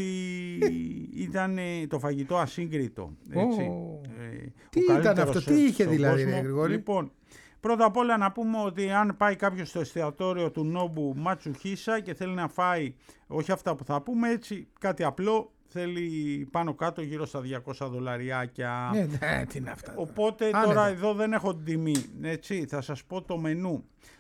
Speaker 3: ήταν ε, το φαγητό ασύγκριτο. Έτσι.
Speaker 2: Ω.
Speaker 3: Ε,
Speaker 2: Τι
Speaker 3: ο
Speaker 2: ήταν
Speaker 3: καλύτερος
Speaker 2: αυτό,
Speaker 3: σεφ
Speaker 2: τι είχε
Speaker 3: στον
Speaker 2: δηλαδή,
Speaker 3: κόσμο.
Speaker 2: ρε Γρηγόρη?
Speaker 3: Λοιπόν, πρώτα απ' όλα να πούμε ότι αν πάει κάποιος στο εστιατόριο του Νόμπου Ματσουχίσα και θέλει να φάει, όχι αυτά που θα πούμε, έτσι κάτι απλό, θέλει πάνω κάτω γύρω στα διακόσια δολαριάκια.
Speaker 2: Ναι, ναι, τι είναι αυτά.
Speaker 3: Οπότε
Speaker 2: Άνετα.
Speaker 3: τώρα εδώ δεν έχω την τιμή, έτσι, θα σας πω το μενού.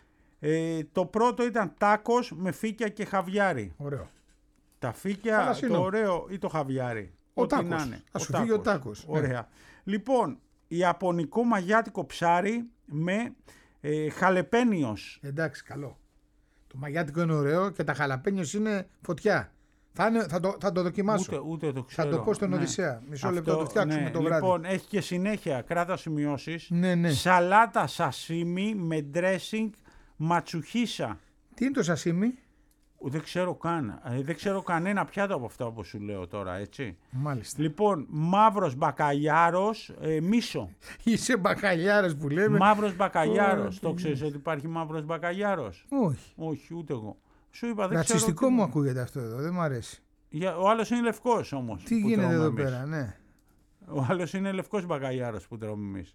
Speaker 3: Ε, το πρώτο ήταν τάκος με φύκια και χαβιάρι.
Speaker 2: Ωραίο.
Speaker 3: Τα φύκια,
Speaker 2: Θαλασσινό.
Speaker 3: το ωραίο ή το χαβιάρι.
Speaker 2: Ο
Speaker 3: ό,τι
Speaker 2: τάκος.
Speaker 3: να είναι.
Speaker 2: Θα σου φύγει ο τάκος. Ναι.
Speaker 3: Ωραία. Λοιπόν, ιαπωνικό μαγιάτικο ψάρι με ε, χαλεπένιος.
Speaker 2: Εντάξει, καλό. Το μαγιάτικο είναι ωραίο και τα χαλαπένιος είναι φωτιά. Θα, είναι, θα, το, θα το δοκιμάσω.
Speaker 3: Ούτε, ούτε το ξέρω.
Speaker 2: Θα το πω στον
Speaker 3: ναι.
Speaker 2: Οδυσσέα. Μισό
Speaker 3: Αυτό,
Speaker 2: λεπτό να το φτιάξουμε
Speaker 3: ναι.
Speaker 2: το βράδυ.
Speaker 3: Λοιπόν, έχει και συνέχεια, κράτα σημειώσεις.
Speaker 2: Ναι, ναι.
Speaker 3: Σαλάτα σασίμι με dressing ματσουχίσα.
Speaker 2: Τι είναι το σασίμι?
Speaker 3: Δεν ξέρω καν. Ε, δεν ξέρω κανένα πιάτο από αυτά που σου λέω τώρα, έτσι.
Speaker 2: Μάλιστα.
Speaker 3: Λοιπόν, μαύρος μπακαλιάρος, ε, μίσο.
Speaker 2: Είσαι μπακαλιάρας που λέμε.
Speaker 3: Μαύρος μπακαλιάρος.
Speaker 2: Ω,
Speaker 3: Το
Speaker 2: τι
Speaker 3: ξέρεις ότι υπάρχει μαύρος μπακαλιάρος?
Speaker 2: Όχι.
Speaker 3: Όχι, ούτε εγώ. Σου είπα, δεν
Speaker 2: Ρατσιστικό
Speaker 3: ξέρω.
Speaker 2: μου
Speaker 3: τι-
Speaker 2: ακούγεται αυτό εδώ. Δεν μου αρέσει.
Speaker 3: Για- Ο άλλος είναι λευκός όμως.
Speaker 2: Τι
Speaker 3: που
Speaker 2: γίνεται
Speaker 3: τρώμε
Speaker 2: εδώ
Speaker 3: εμείς.
Speaker 2: πέρα, ναι.
Speaker 3: Ο άλλος είναι λευκός μπακαλιάρος που τρώμε εμείς.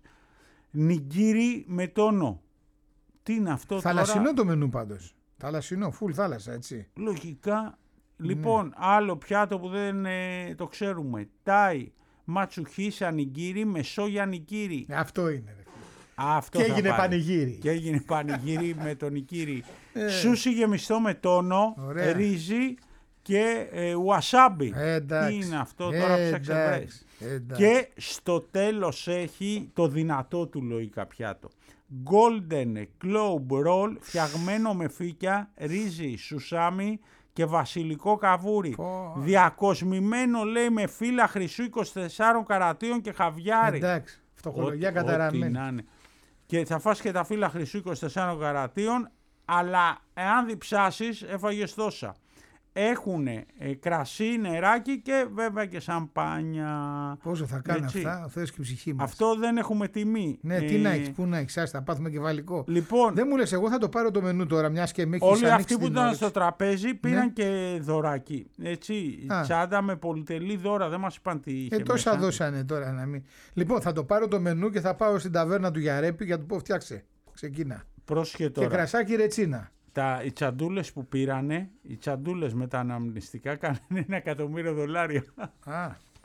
Speaker 3: Νιγκύρι με τόνο. Τι είναι αυτό
Speaker 2: Θαλασσινό
Speaker 3: τώρα?
Speaker 2: το μενού πάντως. Θαλασσινό, full θάλασσα, έτσι.
Speaker 3: Λογικά. Λοιπόν, άλλο πιάτο που δεν ε, το ξέρουμε. Τάι, ματσουχίσα νιγκύρι με σόγια νιγκύρι.
Speaker 2: Ε, Αυτό είναι. ρε.
Speaker 3: Αυτό
Speaker 2: Και
Speaker 3: θα
Speaker 2: έγινε
Speaker 3: πάρει.
Speaker 2: πανηγύρι.
Speaker 3: Και έγινε πανηγύρι με τον νικήρι. Σούσι γεμιστό με τόνο,
Speaker 2: Ωραία.
Speaker 3: ρύζι και ε, ουασάμπι.
Speaker 2: Ε, εντάξει.
Speaker 3: Τι είναι αυτό τώρα που
Speaker 2: Ε,
Speaker 3: θα ξεβρες.
Speaker 2: εντάξει. Ε, εντάξει.
Speaker 3: Και στο τέλος έχει το δυνατό του λογικά πιάτο. Golden Globe Roll φτιαγμένο με φύκια, ρύζι, σουσάμι και βασιλικό καβούρι.
Speaker 2: Πω.
Speaker 3: Διακοσμημένο λέει με φύλλα χρυσού είκοσι τεσσάρων καρατίων και χαβιάρι.
Speaker 2: Εντάξει. Φτωχολογία
Speaker 3: Ό,τι- ό,τι
Speaker 2: καταραμένη.
Speaker 3: να είναι. Και θα φας και τα φύλλα χρυσού είκοσι τεσσάρων καρατίων, αλλά εάν διψάσεις έφαγες τόσα. Έχουν ε, κρασί, νεράκι και βέβαια και σαμπάνια.
Speaker 2: Πόσο θα κάνει
Speaker 3: Έτσι.
Speaker 2: αυτά, ο Θεός και η ψυχή μας.
Speaker 3: Αυτό δεν έχουμε τιμή.
Speaker 2: Ναι,
Speaker 3: Ε,
Speaker 2: τι να έχεις, πού να έχεις, άστα, θα πάθουμε κεφαλικό.
Speaker 3: Λοιπόν,
Speaker 2: Δεν μου λες, εγώ θα το πάρω το μενού τώρα, μιας και με έχεις
Speaker 3: όλοι
Speaker 2: ανοίξει
Speaker 3: αυτοί που
Speaker 2: την
Speaker 3: ήταν
Speaker 2: όρεξη.
Speaker 3: στο τραπέζι πήραν
Speaker 2: Ναι.
Speaker 3: και δωράκι. Έτσι,
Speaker 2: Α.
Speaker 3: τσάντα με πολυτελή δώρα. Δεν μας είπαν τι είχε
Speaker 2: Ε, τόσα
Speaker 3: μέσα.
Speaker 2: δώσανε τώρα να μην. Λοιπόν, θα το πάρω το μενού και θα πάω στην ταβέρνα του Γιαρέπη για να του πω φτιάξε. Ξεκίνα.
Speaker 3: Πρόσχε
Speaker 2: Και
Speaker 3: τώρα.
Speaker 2: κρασάκι ρετσίνα.
Speaker 3: Τα, οι τσαντούλες που πήρανε, οι τσαντούλες με τα αναμνηστικά κάνανε ένα εκατομμύριο δολάρια.
Speaker 2: Α,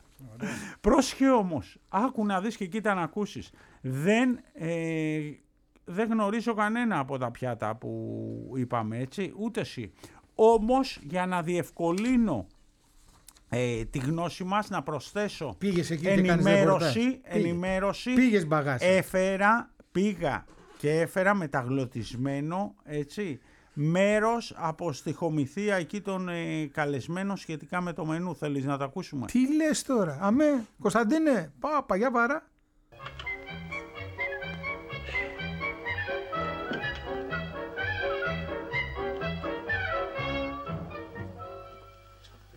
Speaker 3: Πρόσχε όμως, άκου να δεις και κοίτα να ακούσεις. Δεν, ε, δεν γνωρίζω κανένα από τα πιάτα που είπαμε, έτσι, ούτε εσύ. Όμως, για να διευκολύνω ε, τη γνώση μας, να προσθέσω
Speaker 2: πήγες εκεί και κάνεις
Speaker 3: ενημέρωση,
Speaker 2: ρεπορτάζ. Πήγε.
Speaker 3: ενημέρωση
Speaker 2: Πήγες μπαγάσι.
Speaker 3: έφερα, πήγα και έφερα μεταγλωτισμένο, έτσι, μέρος από στιχομηθεία εκεί των ε, καλεσμένων σχετικά με το μενού. Θέλεις να το ακούσουμε?
Speaker 2: Τι λες τώρα, αμέ, Κωνσταντίνε, πά, παγιά παρά.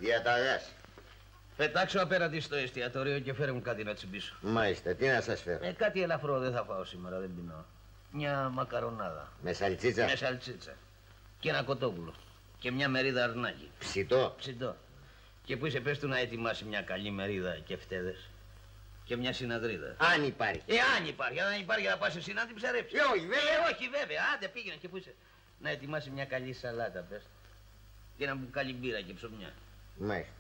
Speaker 8: Διαταγάς.
Speaker 9: Πετάξω απέναντι στο εστιατόριο και φέρε μου κάτι να τσιμπήσω.
Speaker 8: Μάλιστα, τι να σας φέρω.
Speaker 9: Ε, κάτι ελαφρό δεν θα φάω σήμερα, δεν πεινώ. Μια μακαρονάδα.
Speaker 8: Με σαλτσίτσα.
Speaker 9: Με σαλτσίτσα. Και ένα κοτόπουλο. Και μια μερίδα αρνάκι.
Speaker 8: Ψητό.
Speaker 9: Ψητό. Και που είσαι πες του να ετοιμάσει μια καλή μερίδα και φτέδες. Και μια συναδρίδα.
Speaker 8: Αν υπάρχει.
Speaker 9: Ε, αν υπάρχει. Αν υπάρχει να πας εσύ να την ψαρέψεις.
Speaker 8: Ε, όχι, βέβαια.
Speaker 9: Ε, όχι, βέβαια. Άντε πήγαινε και που είσαι. Να ετοιμάσει μια καλή σαλάτα πες. Και ένα μπουκάλι μπύρα και ψωμιά.
Speaker 8: Μάλιστα.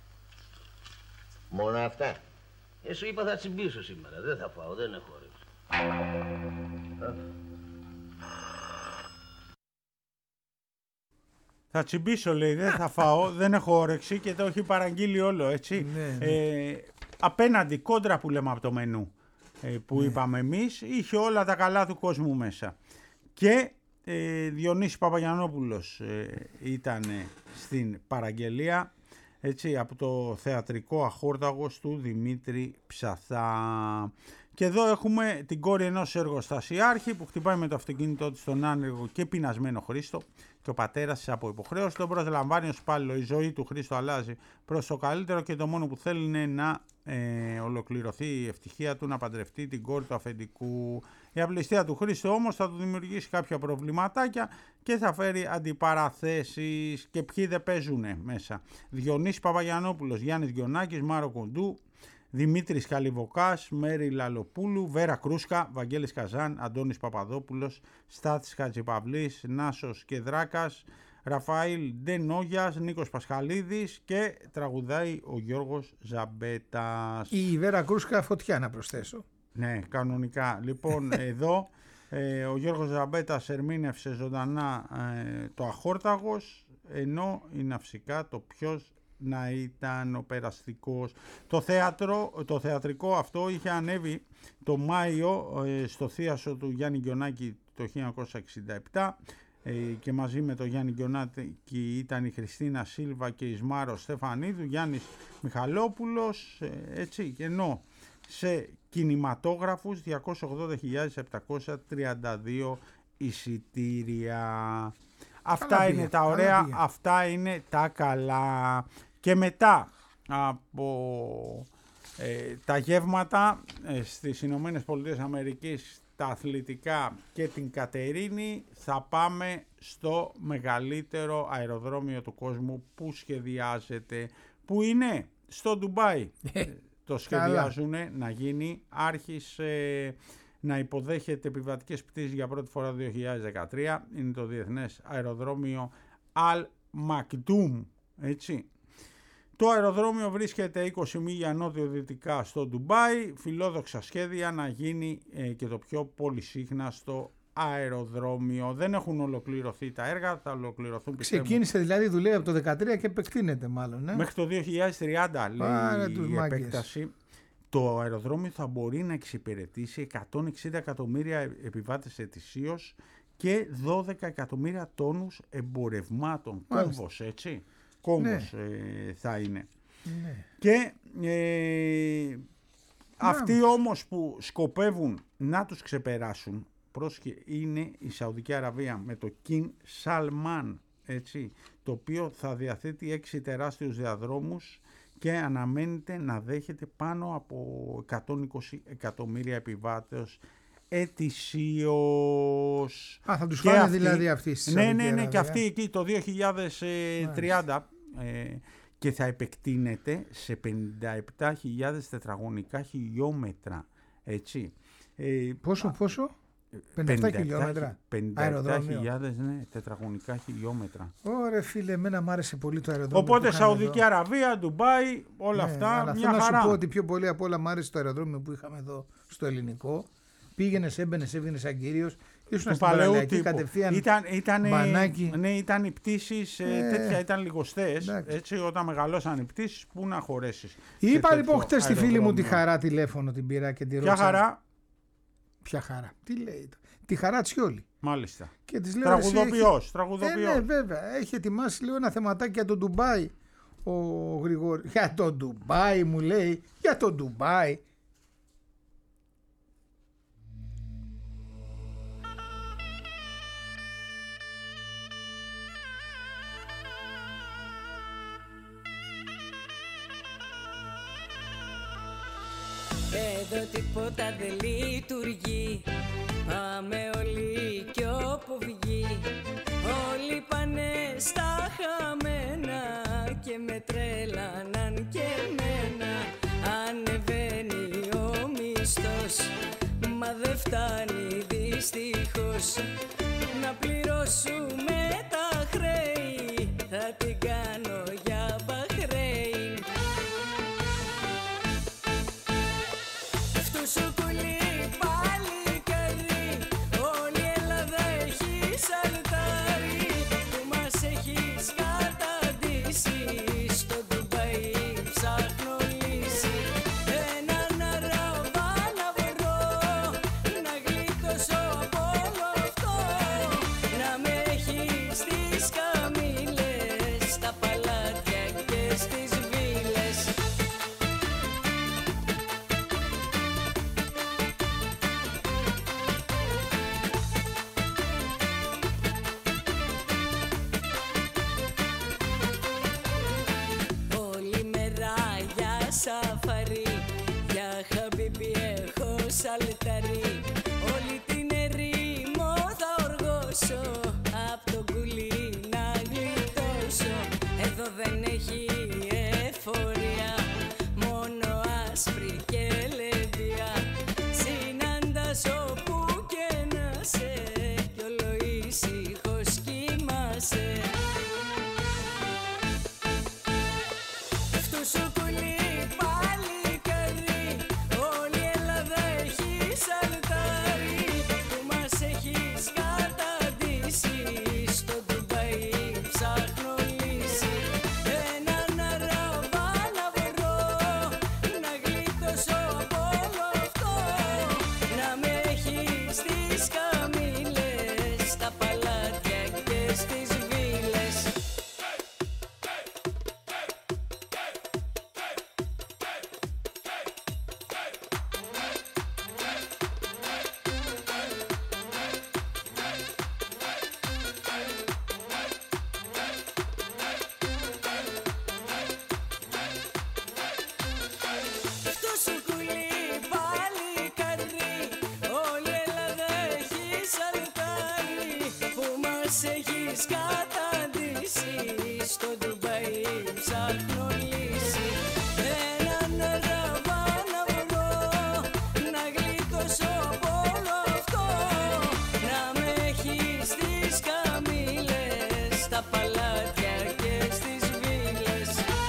Speaker 8: Μόνο αυτά.
Speaker 9: Ε, σου είπα θα τσιμπήσω σήμερα. Δεν θα φάω, δεν έχω όρεξη.
Speaker 3: Θα τσιμπήσω, λέει, δεν θα φάω, δεν έχω όρεξη και το έχει παραγγείλει όλο, έτσι.
Speaker 2: Ναι, ναι.
Speaker 3: Ε, απέναντι, κόντρα που λέμε από το μενού ε, που
Speaker 2: Ναι.
Speaker 3: είπαμε εμείς, είχε όλα τα καλά του κόσμου μέσα. Και ε, Διονύσης Παπαγιαννόπουλος ε, ήταν στην παραγγελία, έτσι, από το θεατρικό αχόρταγος του Δημήτρη Ψαθά. Και εδώ έχουμε την κόρη ενός εργοστασιάρχη που χτυπάει με το αυτοκίνητό της στον άνεργο και πεινασμένο Χρήστο και ο πατέρας της από υποχρέωση τον προσλαμβάνει ως υπάλληλο. Η ζωή του Χρήστο αλλάζει προς το καλύτερο και το μόνο που θέλει είναι να ε, ολοκληρωθεί η ευτυχία του, να παντρευτεί την κόρη του αφεντικού. Η απληστία του Χρήστο όμως θα του δημιουργήσει κάποια προβληματάκια και θα φέρει αντιπαραθέσεις. Και ποιοι δεν παίζουν μέσα: Διονύσης Παπαγιαννόπουλος, Γιάννης Γιοννάκης, Μάρο Κοντού, Δημήτρης Καλιβοκάς, Μέρη Λαλοπούλου, Βέρα Κρούσκα, Βαγγέλης Καζάν, Αντώνης Παπαδόπουλος, Στάθης Χατζηπαυλής, Νάσος Κεδράκας, Ραφαήλ Ντενόγιας, Νίκος Πασχαλίδης και τραγουδάει ο Γιώργος Ζαμπέτας.
Speaker 2: Η Βέρα Κρούσκα φωτιά να προσθέσω.
Speaker 3: Ναι, κανονικά. Λοιπόν, εδώ ε, ο Γιώργος Ζαμπέτας ερμήνευσε ζωντανά ε, το Αχόρταγος, ενώ η Ναυσικά το ποιος να ήταν ο περαστικός. Το θέατρο, το θεατρικό αυτό είχε ανέβει το Μάιο ε, στο θίασο του Γιάννη Γκιονάκη το χίλια εννιακόσια εξήντα επτά ε, και μαζί με τον Γιάννη Γκιονάκη ήταν η Χριστίνα Σίλβα και η Σμάρο Στεφανίδου, Γιάννης Μιχαλόπουλος, ε, έτσι, ενώ σε κινηματόγραφους διακόσιες ογδόντα χιλιάδες επτακόσια τριάντα δύο εισιτήρια. Αυτά
Speaker 2: Καλά
Speaker 3: είναι
Speaker 2: πήγε,
Speaker 3: τα
Speaker 2: καλά
Speaker 3: ωραία,
Speaker 2: πήγε.
Speaker 3: αυτά είναι τα καλά. Και μετά από ε, τα γεύματα ε, στις Ηνωμένες Πολιτείες Αμερικής, τα αθλητικά και την Κατερίνη, θα πάμε στο μεγαλύτερο αεροδρόμιο του κόσμου που σχεδιάζεται, που είναι στο Ντουμπάι. Το σχεδιάζουν να γίνει, άρχισε να υποδέχεται επιβατικές πτήσεις για πρώτη φορά το δύο χιλιάδες δεκατρία. Είναι το διεθνές αεροδρόμιο Al Maktoum, έτσι. Το αεροδρόμιο βρίσκεται είκοσι μίλια νότιο-δυτικά στο Ντουμπάι. Φιλόδοξα σχέδια να γίνει ε, και το πιο πολυσύχναστο αεροδρόμιο. Δεν έχουν ολοκληρωθεί τα έργα, θα ολοκληρωθούν, πιστεύω.
Speaker 2: Ξεκίνησε δηλαδή, δουλεύει από το δεκατρία και επεκτείνεται μάλλον. Ε?
Speaker 3: Μέχρι το δύο χιλιάδες τριάντα λέει
Speaker 2: Άρα, τους
Speaker 3: η
Speaker 2: μάγκες.
Speaker 3: επέκταση. Το αεροδρόμιο θα μπορεί να εξυπηρετήσει εκατόν εξήντα εκατομμύρια επιβάτες ετησίως και δώδεκα εκατομμύρια τόνους εμπορευμάτων.
Speaker 2: Μάλιστα.
Speaker 3: Κόμβος, έτσι. Κόμβος
Speaker 2: Ναι.
Speaker 3: ε, θα είναι.
Speaker 2: Ναι.
Speaker 3: Και ε, αυτοί όμως που σκοπεύουν να τους ξεπεράσουν, πρόσχε, είναι η Σαουδική Αραβία με το King Salman, έτσι, το οποίο θα διαθέτει έξι τεράστιους διαδρόμους και αναμένεται να δέχεται πάνω από εκατόν είκοσι εκατομμύρια επιβάτες ετησίως.
Speaker 2: Α, θα τους
Speaker 3: Και
Speaker 2: φάνε
Speaker 3: αυτοί-
Speaker 2: δηλαδή αυτοί στη
Speaker 3: Ναι,
Speaker 2: Σαουδική
Speaker 3: ναι, ναι,
Speaker 2: Αραβία.
Speaker 3: και αυτοί εκεί το δύο χιλιάδες τριάντα ε, και θα επεκτείνεται σε πενήντα επτά χιλιάδες τετραγωνικά χιλιόμετρα, έτσι. Ε,
Speaker 2: Πόσο, πόσο? πενήντα επτά χιλιόμετρα.
Speaker 3: πενήντα επτά
Speaker 2: αεροδρόμιο.
Speaker 3: χιλιάδες ναι, τετραγωνικά χιλιόμετρα.
Speaker 2: Ωραία φίλε, εμένα μου άρεσε πολύ το αεροδρόμιο.
Speaker 3: Οπότε
Speaker 2: που είχαμε
Speaker 3: Σαουδική
Speaker 2: εδώ.
Speaker 3: Αραβία, Ντουμπάι, όλα
Speaker 2: Ναι,
Speaker 3: αυτά
Speaker 2: αλλά
Speaker 3: μια
Speaker 2: θέλω να
Speaker 3: χαρά.
Speaker 2: σου πω ότι πιο πολύ από όλα μου άρεσε το αεροδρόμιο που είχαμε εδώ στο ελληνικό. Πήγαινες, έμπαινες, έβγαινες σαν κύριος. Ήσουν
Speaker 3: Του
Speaker 2: στην
Speaker 3: παλαιού
Speaker 2: παραλιακή
Speaker 3: τύπου.
Speaker 2: κατευθείαν.
Speaker 3: Ήταν, ήταν,
Speaker 2: μπανάκι.
Speaker 3: ναι, ήταν οι πτήσεις ε,
Speaker 2: Ε,
Speaker 3: τέτοια, ήταν λιγοστές.
Speaker 2: εντάξει.
Speaker 3: Έτσι, όταν μεγαλώσαν οι πτήσεις, πού να χωρέσεις.
Speaker 2: Είπα
Speaker 3: σε
Speaker 2: λοιπόν
Speaker 3: τέτοιο
Speaker 2: χτες στη φίλη μου τη
Speaker 3: αεροδρόμιο.
Speaker 2: Χαρά τηλέφωνο, την πήρα και τη
Speaker 3: Ποια
Speaker 2: ρώτησα.
Speaker 3: χαρά,
Speaker 2: Ποια χαρά. Τι λέει. Τη Χαρά Τσιόλη.
Speaker 3: μάλιστα.
Speaker 2: Και της λέω, εσύ,
Speaker 3: Τραγουδοποιός,
Speaker 2: έχει-
Speaker 3: τραγουδοποιός.
Speaker 2: Ε, ναι, βέβαια. Έχει ετοιμάσει λίγο ένα θεματάκι για το Ντουμπάι. Ο Γρηγόρη. Για το Ντουμπάι μου λέει. Για το Ντουμπάι.
Speaker 10: Εδώ τίποτα δεν λειτουργεί. Πάμε όλοι κι όπου βγει. Όλοι πάνε στα χαμένα και με τρέλαναν και εμένα. Ανεβαίνει ο μισθός, μα δεν φτάνει δυστυχώς. Να πληρώσουμε τα χρέη, θα την κάνω για Μπαχρέιν. Αυτού σου κουλί παλικάρι, όλη η Ελλάδα έχει σαλτάρι. Που μας έχεις καταντήσει, στο Ντουμπάι ψάχνω λύση. Έναν αραβά να βρω, να γλιτώσω από όλο αυτό. Να με έχεις στις καμήλες, στα παλάτια και στις βίλες. Όλη μέρα για σαφαρί, για χαμπίμπι έχω σαλταρί. Όλη την ερήμο θα οργώσω, απ' το κουλί να γλιτώσω. Εδώ δεν έχει εφορία, μόνο άσπρη και λεβιά. Συνάντας όπου και να σε, κι όλο ήσυχος κοιμάσαι. Αυτού σου κουλί παλικάρι, όλη η Ελλάδα έχει σαλτάρι. Που μας έχεις καταντήσει, στο Ντουμπάι ψάχνω λύση. Έναν αραβά να βρω, να γλιτώσω από όλο αυτό. Να με έχεις στις καμήλες, στα παλάτια και στις βίλες. Αυτό σου κουλί παλικάρι, όλη η Ελλάδα έχει σαλτάρι. Που μας έχεις καταντήσει, στο Ντουμπάι ψάχνω λύση. Έναν αραβά να βρω, να γλιτώσω από όλο αυτό. Να με έχεις στις καμήλες, στα παλάτια και στις βίλες.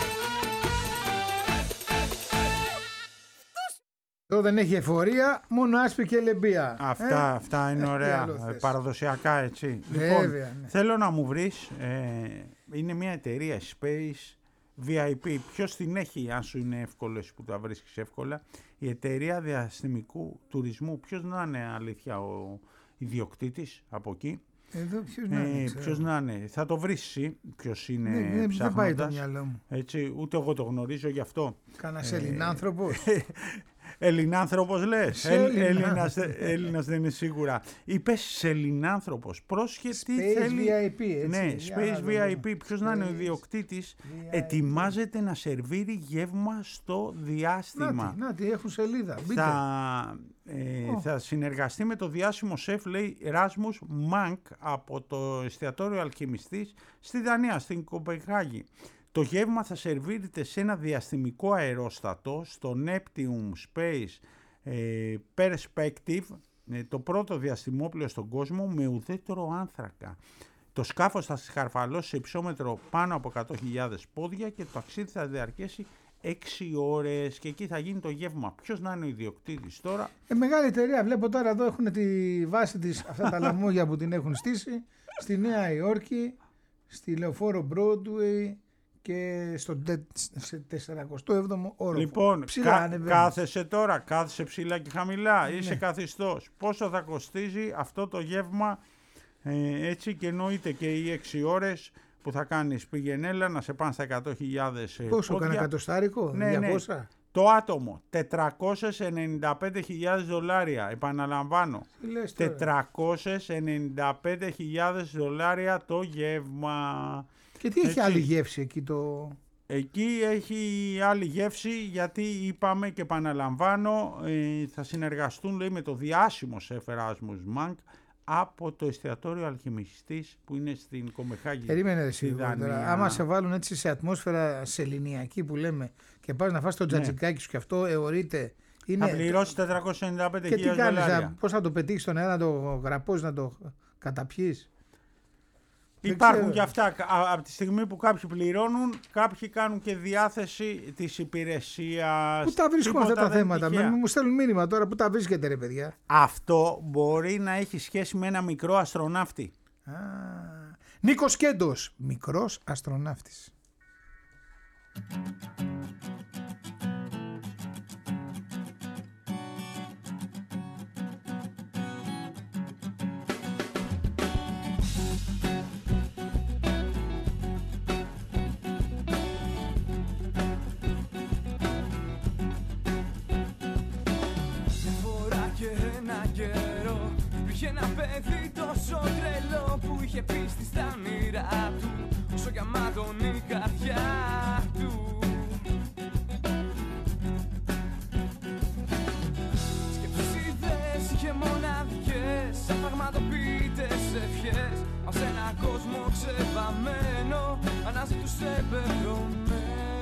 Speaker 2: Εδώ δεν έχει εφορία, μόνο άσπρη και λεμπία.
Speaker 3: Αυτά,
Speaker 2: Ε,
Speaker 3: αυτά είναι
Speaker 2: ε, τι
Speaker 3: ωραία.
Speaker 2: άλλο
Speaker 3: ε,
Speaker 2: θες.
Speaker 3: Παραδοσιακά έτσι.
Speaker 2: Βέβαια,
Speaker 3: λοιπόν,
Speaker 2: ναι.
Speaker 3: θέλω να μου βρεις, ε, είναι μια εταιρεία Space βι άι πι. Ποιος την έχει, αν σου είναι εύκολο εσύ που τα βρίσκεις εύκολα. Η εταιρεία διαστημικού τουρισμού. Ποιος να είναι αλήθεια ο ιδιοκτήτης από εκεί.
Speaker 2: Εδώ ποιος να είναι,
Speaker 3: Ε,
Speaker 2: ξέρω.
Speaker 3: ποιος να είναι. Θα το βρεις εσύ ποιος είναι
Speaker 2: Ναι, δεν- δεν
Speaker 3: ψάχνοντας.
Speaker 2: πάει το μυαλό μου.
Speaker 3: Έτσι, ούτε εγώ το γνωρίζω γι' αυτό.
Speaker 2: Κανένας
Speaker 3: Ε,
Speaker 2: Ελληνάνθρωπος.
Speaker 3: Ελληνάνθρωπος λες.
Speaker 2: Σε
Speaker 3: Ε,
Speaker 2: Έλληνα.
Speaker 3: Έλληνας, Έλληνας δεν είναι σίγουρα. Είπες Σελινάνθρωπος. Πρόσχε τι
Speaker 2: Space
Speaker 3: θέλει.
Speaker 2: βι άι πι, έτσι.
Speaker 3: Ναι,
Speaker 2: Για
Speaker 3: Space
Speaker 2: να το
Speaker 3: βι άι πι.
Speaker 2: δω.
Speaker 3: Ποιος να είναι ο
Speaker 2: Space
Speaker 3: ιδιοκτήτης.
Speaker 2: βι άι πι.
Speaker 3: Ετοιμάζεται να σερβίρει γεύμα στο διάστημα.
Speaker 2: Να τι, να τι, έχουν σελίδα. Μπείτε.
Speaker 3: Θα, ε,
Speaker 2: Ω.
Speaker 3: θα συνεργαστεί με το διάσημο σεφ, λέει, Ράσμους Μάνκ από το εστιατόριο Αλχημιστής στη Δανία, στην Κοπενχάγη. Το γεύμα θα σερβίρεται σε ένα διαστημικό αερόστατο στο Neptune Space ε, Perspective, ε, το πρώτο διαστημόπλαιο στον κόσμο με ουδέτερο άνθρακα. Το σκάφος θα σκαρφαλώσει σε υψόμετρο πάνω από εκατό χιλιάδες πόδια και το ταξίδι θα διαρκέσει έξι ώρες και εκεί θα γίνει το γεύμα. Ποιος να είναι ο ιδιοκτήτης τώρα?
Speaker 2: Ε, μεγάλη εταιρεία. Βλέπω τώρα εδώ έχουν τη βάση της, αυτά τα λαμόγια που την έχουν στήσει στη Νέα Υόρκη, στη Λεωφόρο Broadway και στο σαράντα έβδομο όροφο.
Speaker 3: Λοιπόν,
Speaker 2: Ψηλά
Speaker 3: κα,
Speaker 2: ανεβαίνεις.
Speaker 3: κάθεσαι τώρα, κάθεσαι ψηλά και χαμηλά,
Speaker 2: Ναι.
Speaker 3: είσαι καθιστός. Πόσο θα κοστίζει αυτό το γεύμα, ε, έτσι, και εννοείται και οι έξι ώρες που θα κάνεις πήγαινέλα να σε πάνε στα εκατό χιλιάδες ε,
Speaker 2: Πόσο,
Speaker 3: πόδια.
Speaker 2: κανένα εκατοστάρικο,
Speaker 3: Ναι, ναι.
Speaker 2: διακόσια.
Speaker 3: Το άτομο, τετρακόσιες ενενήντα πέντε χιλιάδες δολάρια, επαναλαμβάνω.
Speaker 2: Τι λες τώρα?
Speaker 3: τετρακόσιες ενενήντα πέντε χιλιάδες δολάρια το γεύμα.
Speaker 2: Και τι έχει
Speaker 3: Έτσι.
Speaker 2: άλλη γεύση εκεί το...
Speaker 3: Εκεί έχει άλλη γεύση, γιατί είπαμε και επαναλαμβάνω, ε, θα συνεργαστούν, λέει, με το διάσημο σεφ Erasmus Monk από το εστιατόριο Αλχημιστής που είναι στην Κομεχάγη.
Speaker 2: Περίμενε εσύ τώρα. Άμα σε βάλουν έτσι σε ατμόσφαιρα σεληνιακή που λέμε και πας να φας το τζατζικάκι σου και αυτό εωρείται. Είναι...
Speaker 3: Θα πληρώσει τετρακόσια ενενήντα πέντε χιλιάδες δολάρια.
Speaker 2: Και τι κάνεις, πώς θα το πετύχεις στον αέρα, να το γραπώσεις, να το καταπιείς.
Speaker 3: Υπάρχουν και αυτά. Από τη στιγμή που κάποιοι πληρώνουν, κάποιοι κάνουν και διάθεση της υπηρεσίας.
Speaker 2: Πού τα βρίσκουν αυτά τα θέματα, με, μου στέλνουν μήνυμα τώρα, πού τα βρίσκετε ρε παιδιά.
Speaker 3: Αυτό μπορεί να έχει σχέση με ένα μικρό αστροναύτη.
Speaker 2: Α, Νίκος Κέντος, μικρός αστροναύτης.
Speaker 7: Ένα παιδί τόσο τρελό που είχε πίστη στα μοίρα του, όσο γεμάτον η καρδιά του. Σκέψεις, ιδέες είχε μοναδικές, σαν πραγματοποιητές ευχές, μα σε έναν κόσμο ξεβαμμένο αναζητούσε πεπρωμένο.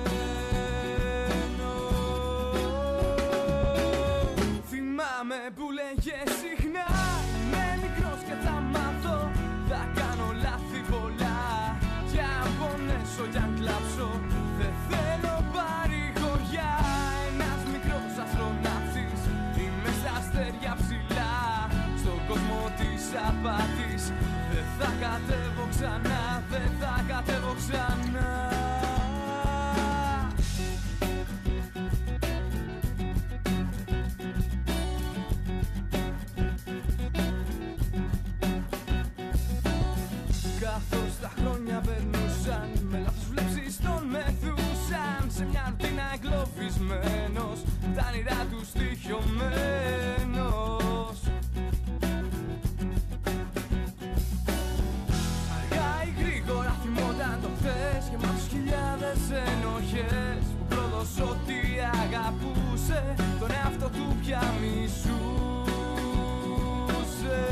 Speaker 7: Θυμάμαι που λέγε συχνά, και θα μάθω, θα κάνω λάθη πολλά. Κι αν πονέσω κι αν κλάψω, δεν θέλω παρηγοριά. Ένας μικρός αστροναύτης, είμαι στα αστέρια ψηλά. Στον κόσμο της απάτης, δεν θα κατέβω ξανά, δεν θα κατέβω ξανά. Τα όνειρά του στοιχειωμένος. Αργά ή γρήγορα θυμόταν το χθες, γεμάτος χιλιάδες ενοχές, που πρώτος ό,τι αγαπούσε, τον εαυτό του πια μισούσε.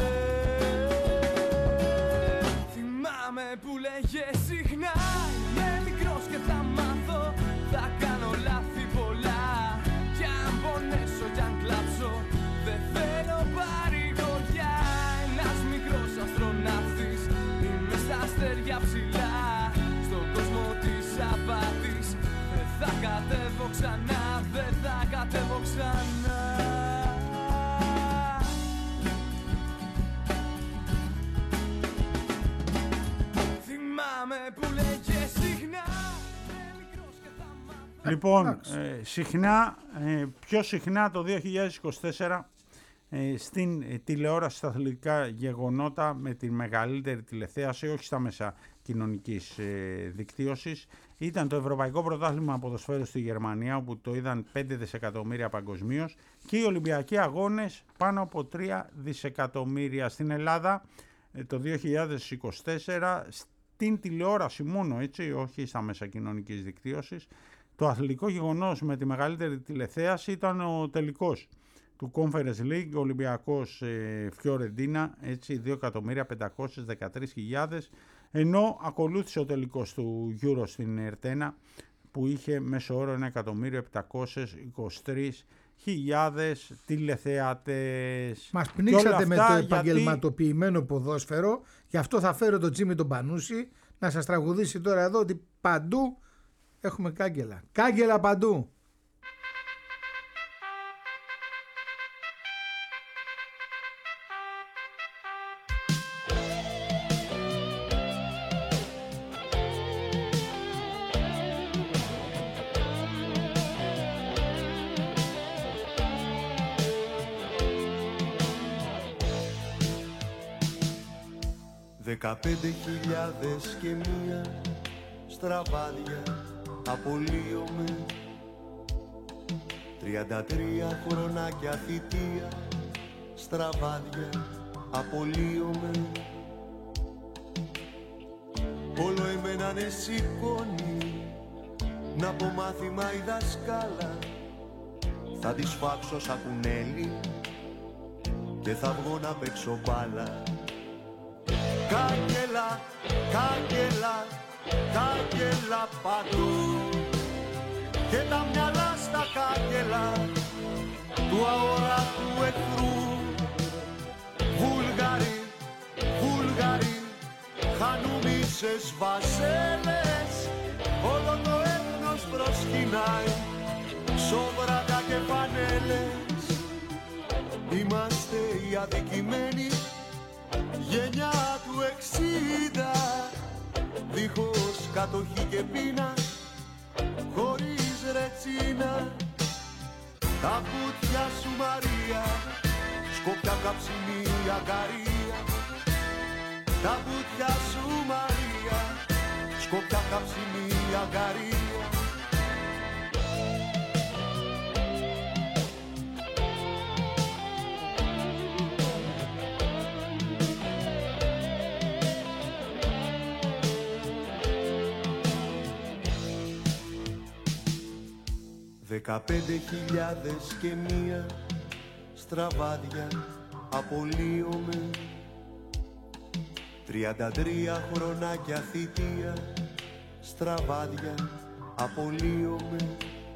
Speaker 7: Θυμάμαι που λέγε συχνά, είμαι μικρός και θα μάθω, θα κάνω λάθη πολλά. Κι αν πονέσω κι αν κλάψω, δεν θέλω παρηγοριά. Ένας μικρός αστροναύτης, είμαι στα αστέρια ψηλά. Στον κόσμο της απάτης, δεν θα κατέβω ξανά, δεν θα κατέβω ξανά. Θυμάμαι που λέγε συχνά.
Speaker 3: Λοιπόν, ε, συχνά, ε, πιο συχνά το δύο χιλιάδες είκοσι τέσσερα ε, στην ε, τηλεόραση στα αθλητικά γεγονότα με τη μεγαλύτερη τηλεθέαση, όχι στα μέσα κοινωνικής ε, δικτύωσης, ήταν το Ευρωπαϊκό Πρωτάθλημα Ποδοσφαίρου στη Γερμανία, όπου το είδαν πέντε δισεκατομμύρια παγκοσμίως, και οι Ολυμπιακοί Αγώνες πάνω από τρία δισεκατομμύρια. Στην Ελλάδα ε, το δύο χιλιάδες είκοσι τέσσερα στην τηλεόραση μόνο, έτσι, όχι στα μέσα κοινωνικής δικτύωσης, το αθλητικό γεγονός με τη μεγαλύτερη τηλεθέαση ήταν ο τελικός του Conference League, ο Ολυμπιακός ε, Φιωρεντίνα, έτσι, δύο εκατομμύρια πεντακόσιες δεκατρείς χιλιάδες, ενώ ακολούθησε ο τελικός του Euro στην Ερτένα, που είχε μέσο όρο ένα εκατομμύριο επτακόσιες είκοσι τρεις χιλιάδες τηλεθεατές.
Speaker 2: Μας πνίξατε με το επαγγελματοποιημένο γιατί... ποδόσφαιρο, γι' αυτό θα φέρω τον Τζίμι τον Πανούση να σας τραγουδήσει τώρα εδώ ότι παντού έχουμε κάγκελα. Κάγκελα παντού.
Speaker 5: Δεκαπέντε χιλιάδες και μία στραβάδια απολύομαι, τριάντα τρία χρονάκια θητεία στραβάδια απολύομαι. Όλο εμένα ναι σηκώνει
Speaker 11: να πω μάθημα η δασκάλα, θα τη σφάξω σαν κουνέλι και θα βγω να παίξω μπάλα. Κάγκελα, κάγκελα, κάγκελα παντού και τα μυαλά στα κάγκελα του αόρατου εχθρού. Βούλγαροι, Βούλγαροι, χανουμίσες βασέλες, όλο το έθνος προσκυνάει, σόβρατα και πανέλες. Είμαστε οι αδικημένοι γενιά του εξήντα, δίχως κατοχή και πείνα, χωρίς ρετσίνα. Τα πουτια σου Μαρία, σκόπια καψιμί αγκαρία. Τα πουτια σου Μαρία, σκόπια καψιμί αγκαρία. Δεκαπέντε χιλιάδες και μία στραβάδια απολύομαι, τριάντα τρία χρονάκια θητεία στραβάδια απολύομαι.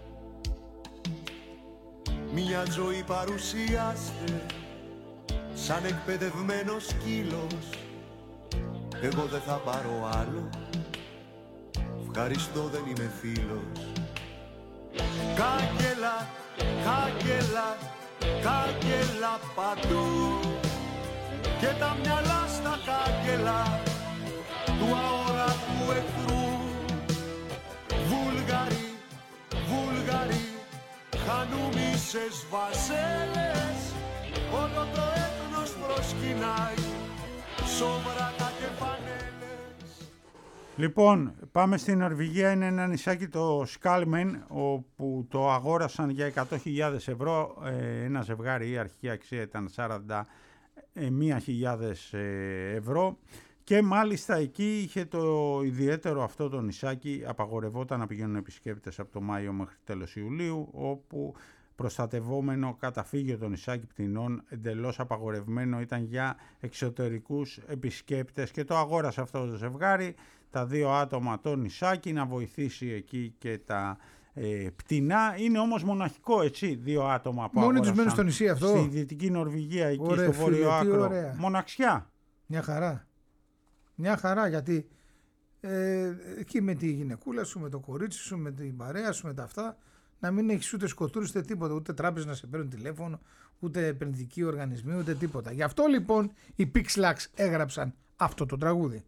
Speaker 11: Μια ζωή παρουσιάστε σαν εκπαιδευμένος σκύλος, εγώ δεν θα πάρω άλλο, ευχαριστώ δεν είμαι φίλος. Κάγκελα, κάγκελα, κάγκελα παντού και τα μυαλά στα κάγκελα του αόρατου εχθρού. Βούλγαροι, Βούλγαροι, χανουμίσες βασέλες, όλο το έθνος προσκυνάει, σόβρατα και πανέλες.
Speaker 3: Λοιπόν, πάμε στην Νορβηγία. Είναι ένα νησάκι, το Σκάλμεν, όπου το αγόρασαν για εκατό χιλιάδες ευρώ. Ε, ένα ζευγάρι, η αρχική αξία ήταν σαράντα μία χιλιάδες ευρώ. Και μάλιστα εκεί είχε το ιδιαίτερο αυτό το νησάκι, απαγορευόταν να πηγαίνουν επισκέπτες από το Μάιο μέχρι τέλος Ιουλίου, όπου προστατευόμενο καταφύγιο το νησάκι πτηνών, εντελώς απαγορευμένο ήταν για εξωτερικούς επισκέπτες, και το αγόρασε αυτό το ζευγάρι, τα δύο άτομα το νησάκι, να βοηθήσει εκεί και τα ε, πτηνά. Είναι όμως μοναχικό, έτσι, δύο άτομα που
Speaker 2: μόνοι τους μένουν στο νησί αυτό,
Speaker 3: στη Δυτική Νορβηγία, εκεί
Speaker 2: ωραία,
Speaker 3: στο βόρειο
Speaker 2: φίλε,
Speaker 3: άκρο.
Speaker 2: ωραία.
Speaker 3: Μοναξιά.
Speaker 2: Μια χαρά. Μια χαρά, γιατί ε, εκεί με τη γυναικούλα σου, με το κορίτσι σου, με την παρέα σου, με τα αυτά, να μην έχεις ούτε σκοτούρες ούτε τίποτα, ούτε τράπεζα να σε παίρνουν τηλέφωνο, ούτε επενδυτικοί οργανισμοί, ούτε τίποτα. Γι' αυτό λοιπόν οι Pixlax έγραψαν αυτό το τραγούδι.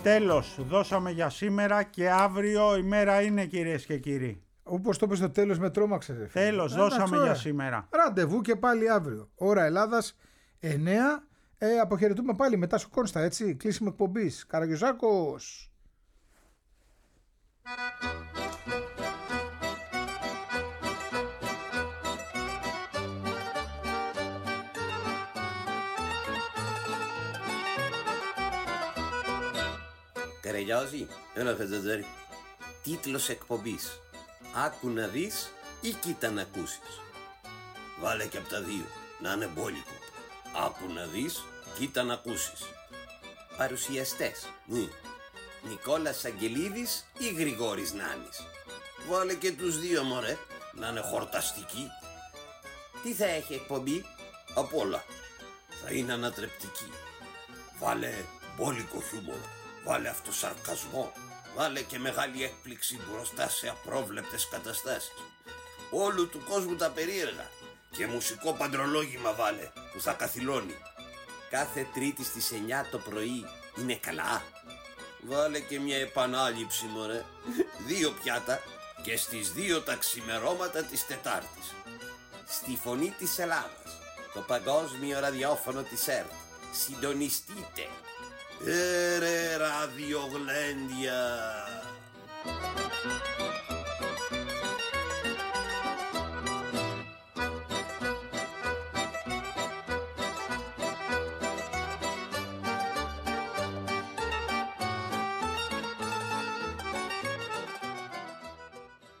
Speaker 3: Τέλος, δώσαμε για σήμερα και αύριο η μέρα είναι, κυρίες και κύριοι.
Speaker 2: Όπως το είπες στο τέλος, με τρόμαξε. Ρε, φίλε.
Speaker 3: Τέλος,
Speaker 2: Ε,
Speaker 3: δώσαμε
Speaker 2: εντάξει,
Speaker 3: για
Speaker 2: ωραία.
Speaker 3: σήμερα.
Speaker 2: Ραντεβού και πάλι αύριο. Ώρα Ελλάδας εννέα. Ε, αποχαιρετούμε πάλι μετά στο Κόνστα, έτσι. Κλείσιμο εκπομπής. Καραγιοζάκος.
Speaker 1: Καραγιόζη, έλα Χατζατζάρη. Τίτλος εκπομπής. Άκου να δεις ή κοίτα να ακούσεις. Βάλε και από τα δύο, να είναι μπόλικο. Άκου να δεις, κοίτα να ακούσεις. Παρουσιαστές. Μη. Νικόλας Αγγελίδης ή Γρηγόρης Νάνης. Βάλε και τους δύο μωρέ, να είναι χορταστικοί. Τι θα έχει εκπομπή? Απ' όλα. Θα είναι ανατρεπτική. Βάλε μπόλικο χιούμορ. Βάλε αυτοσαρκασμό. Βάλε και μεγάλη έκπληξη μπροστά σε απρόβλεπτες καταστάσεις. Όλου του κόσμου τα περίεργα. Και μουσικό παντρολόγημα βάλε που θα καθυλώνει. Κάθε Τρίτη στις εννιά το πρωί είναι καλά. Βάλε και μια επανάληψη μωρέ. Δύο πιάτα και στις δύο τα ξημερώματα της Τετάρτης. Στη Φωνή της Ελλάδας, το παγκόσμιο ραδιόφωνο της ΕΡΤ. Συντονιστείτε. Έρε ραδιογλέντια.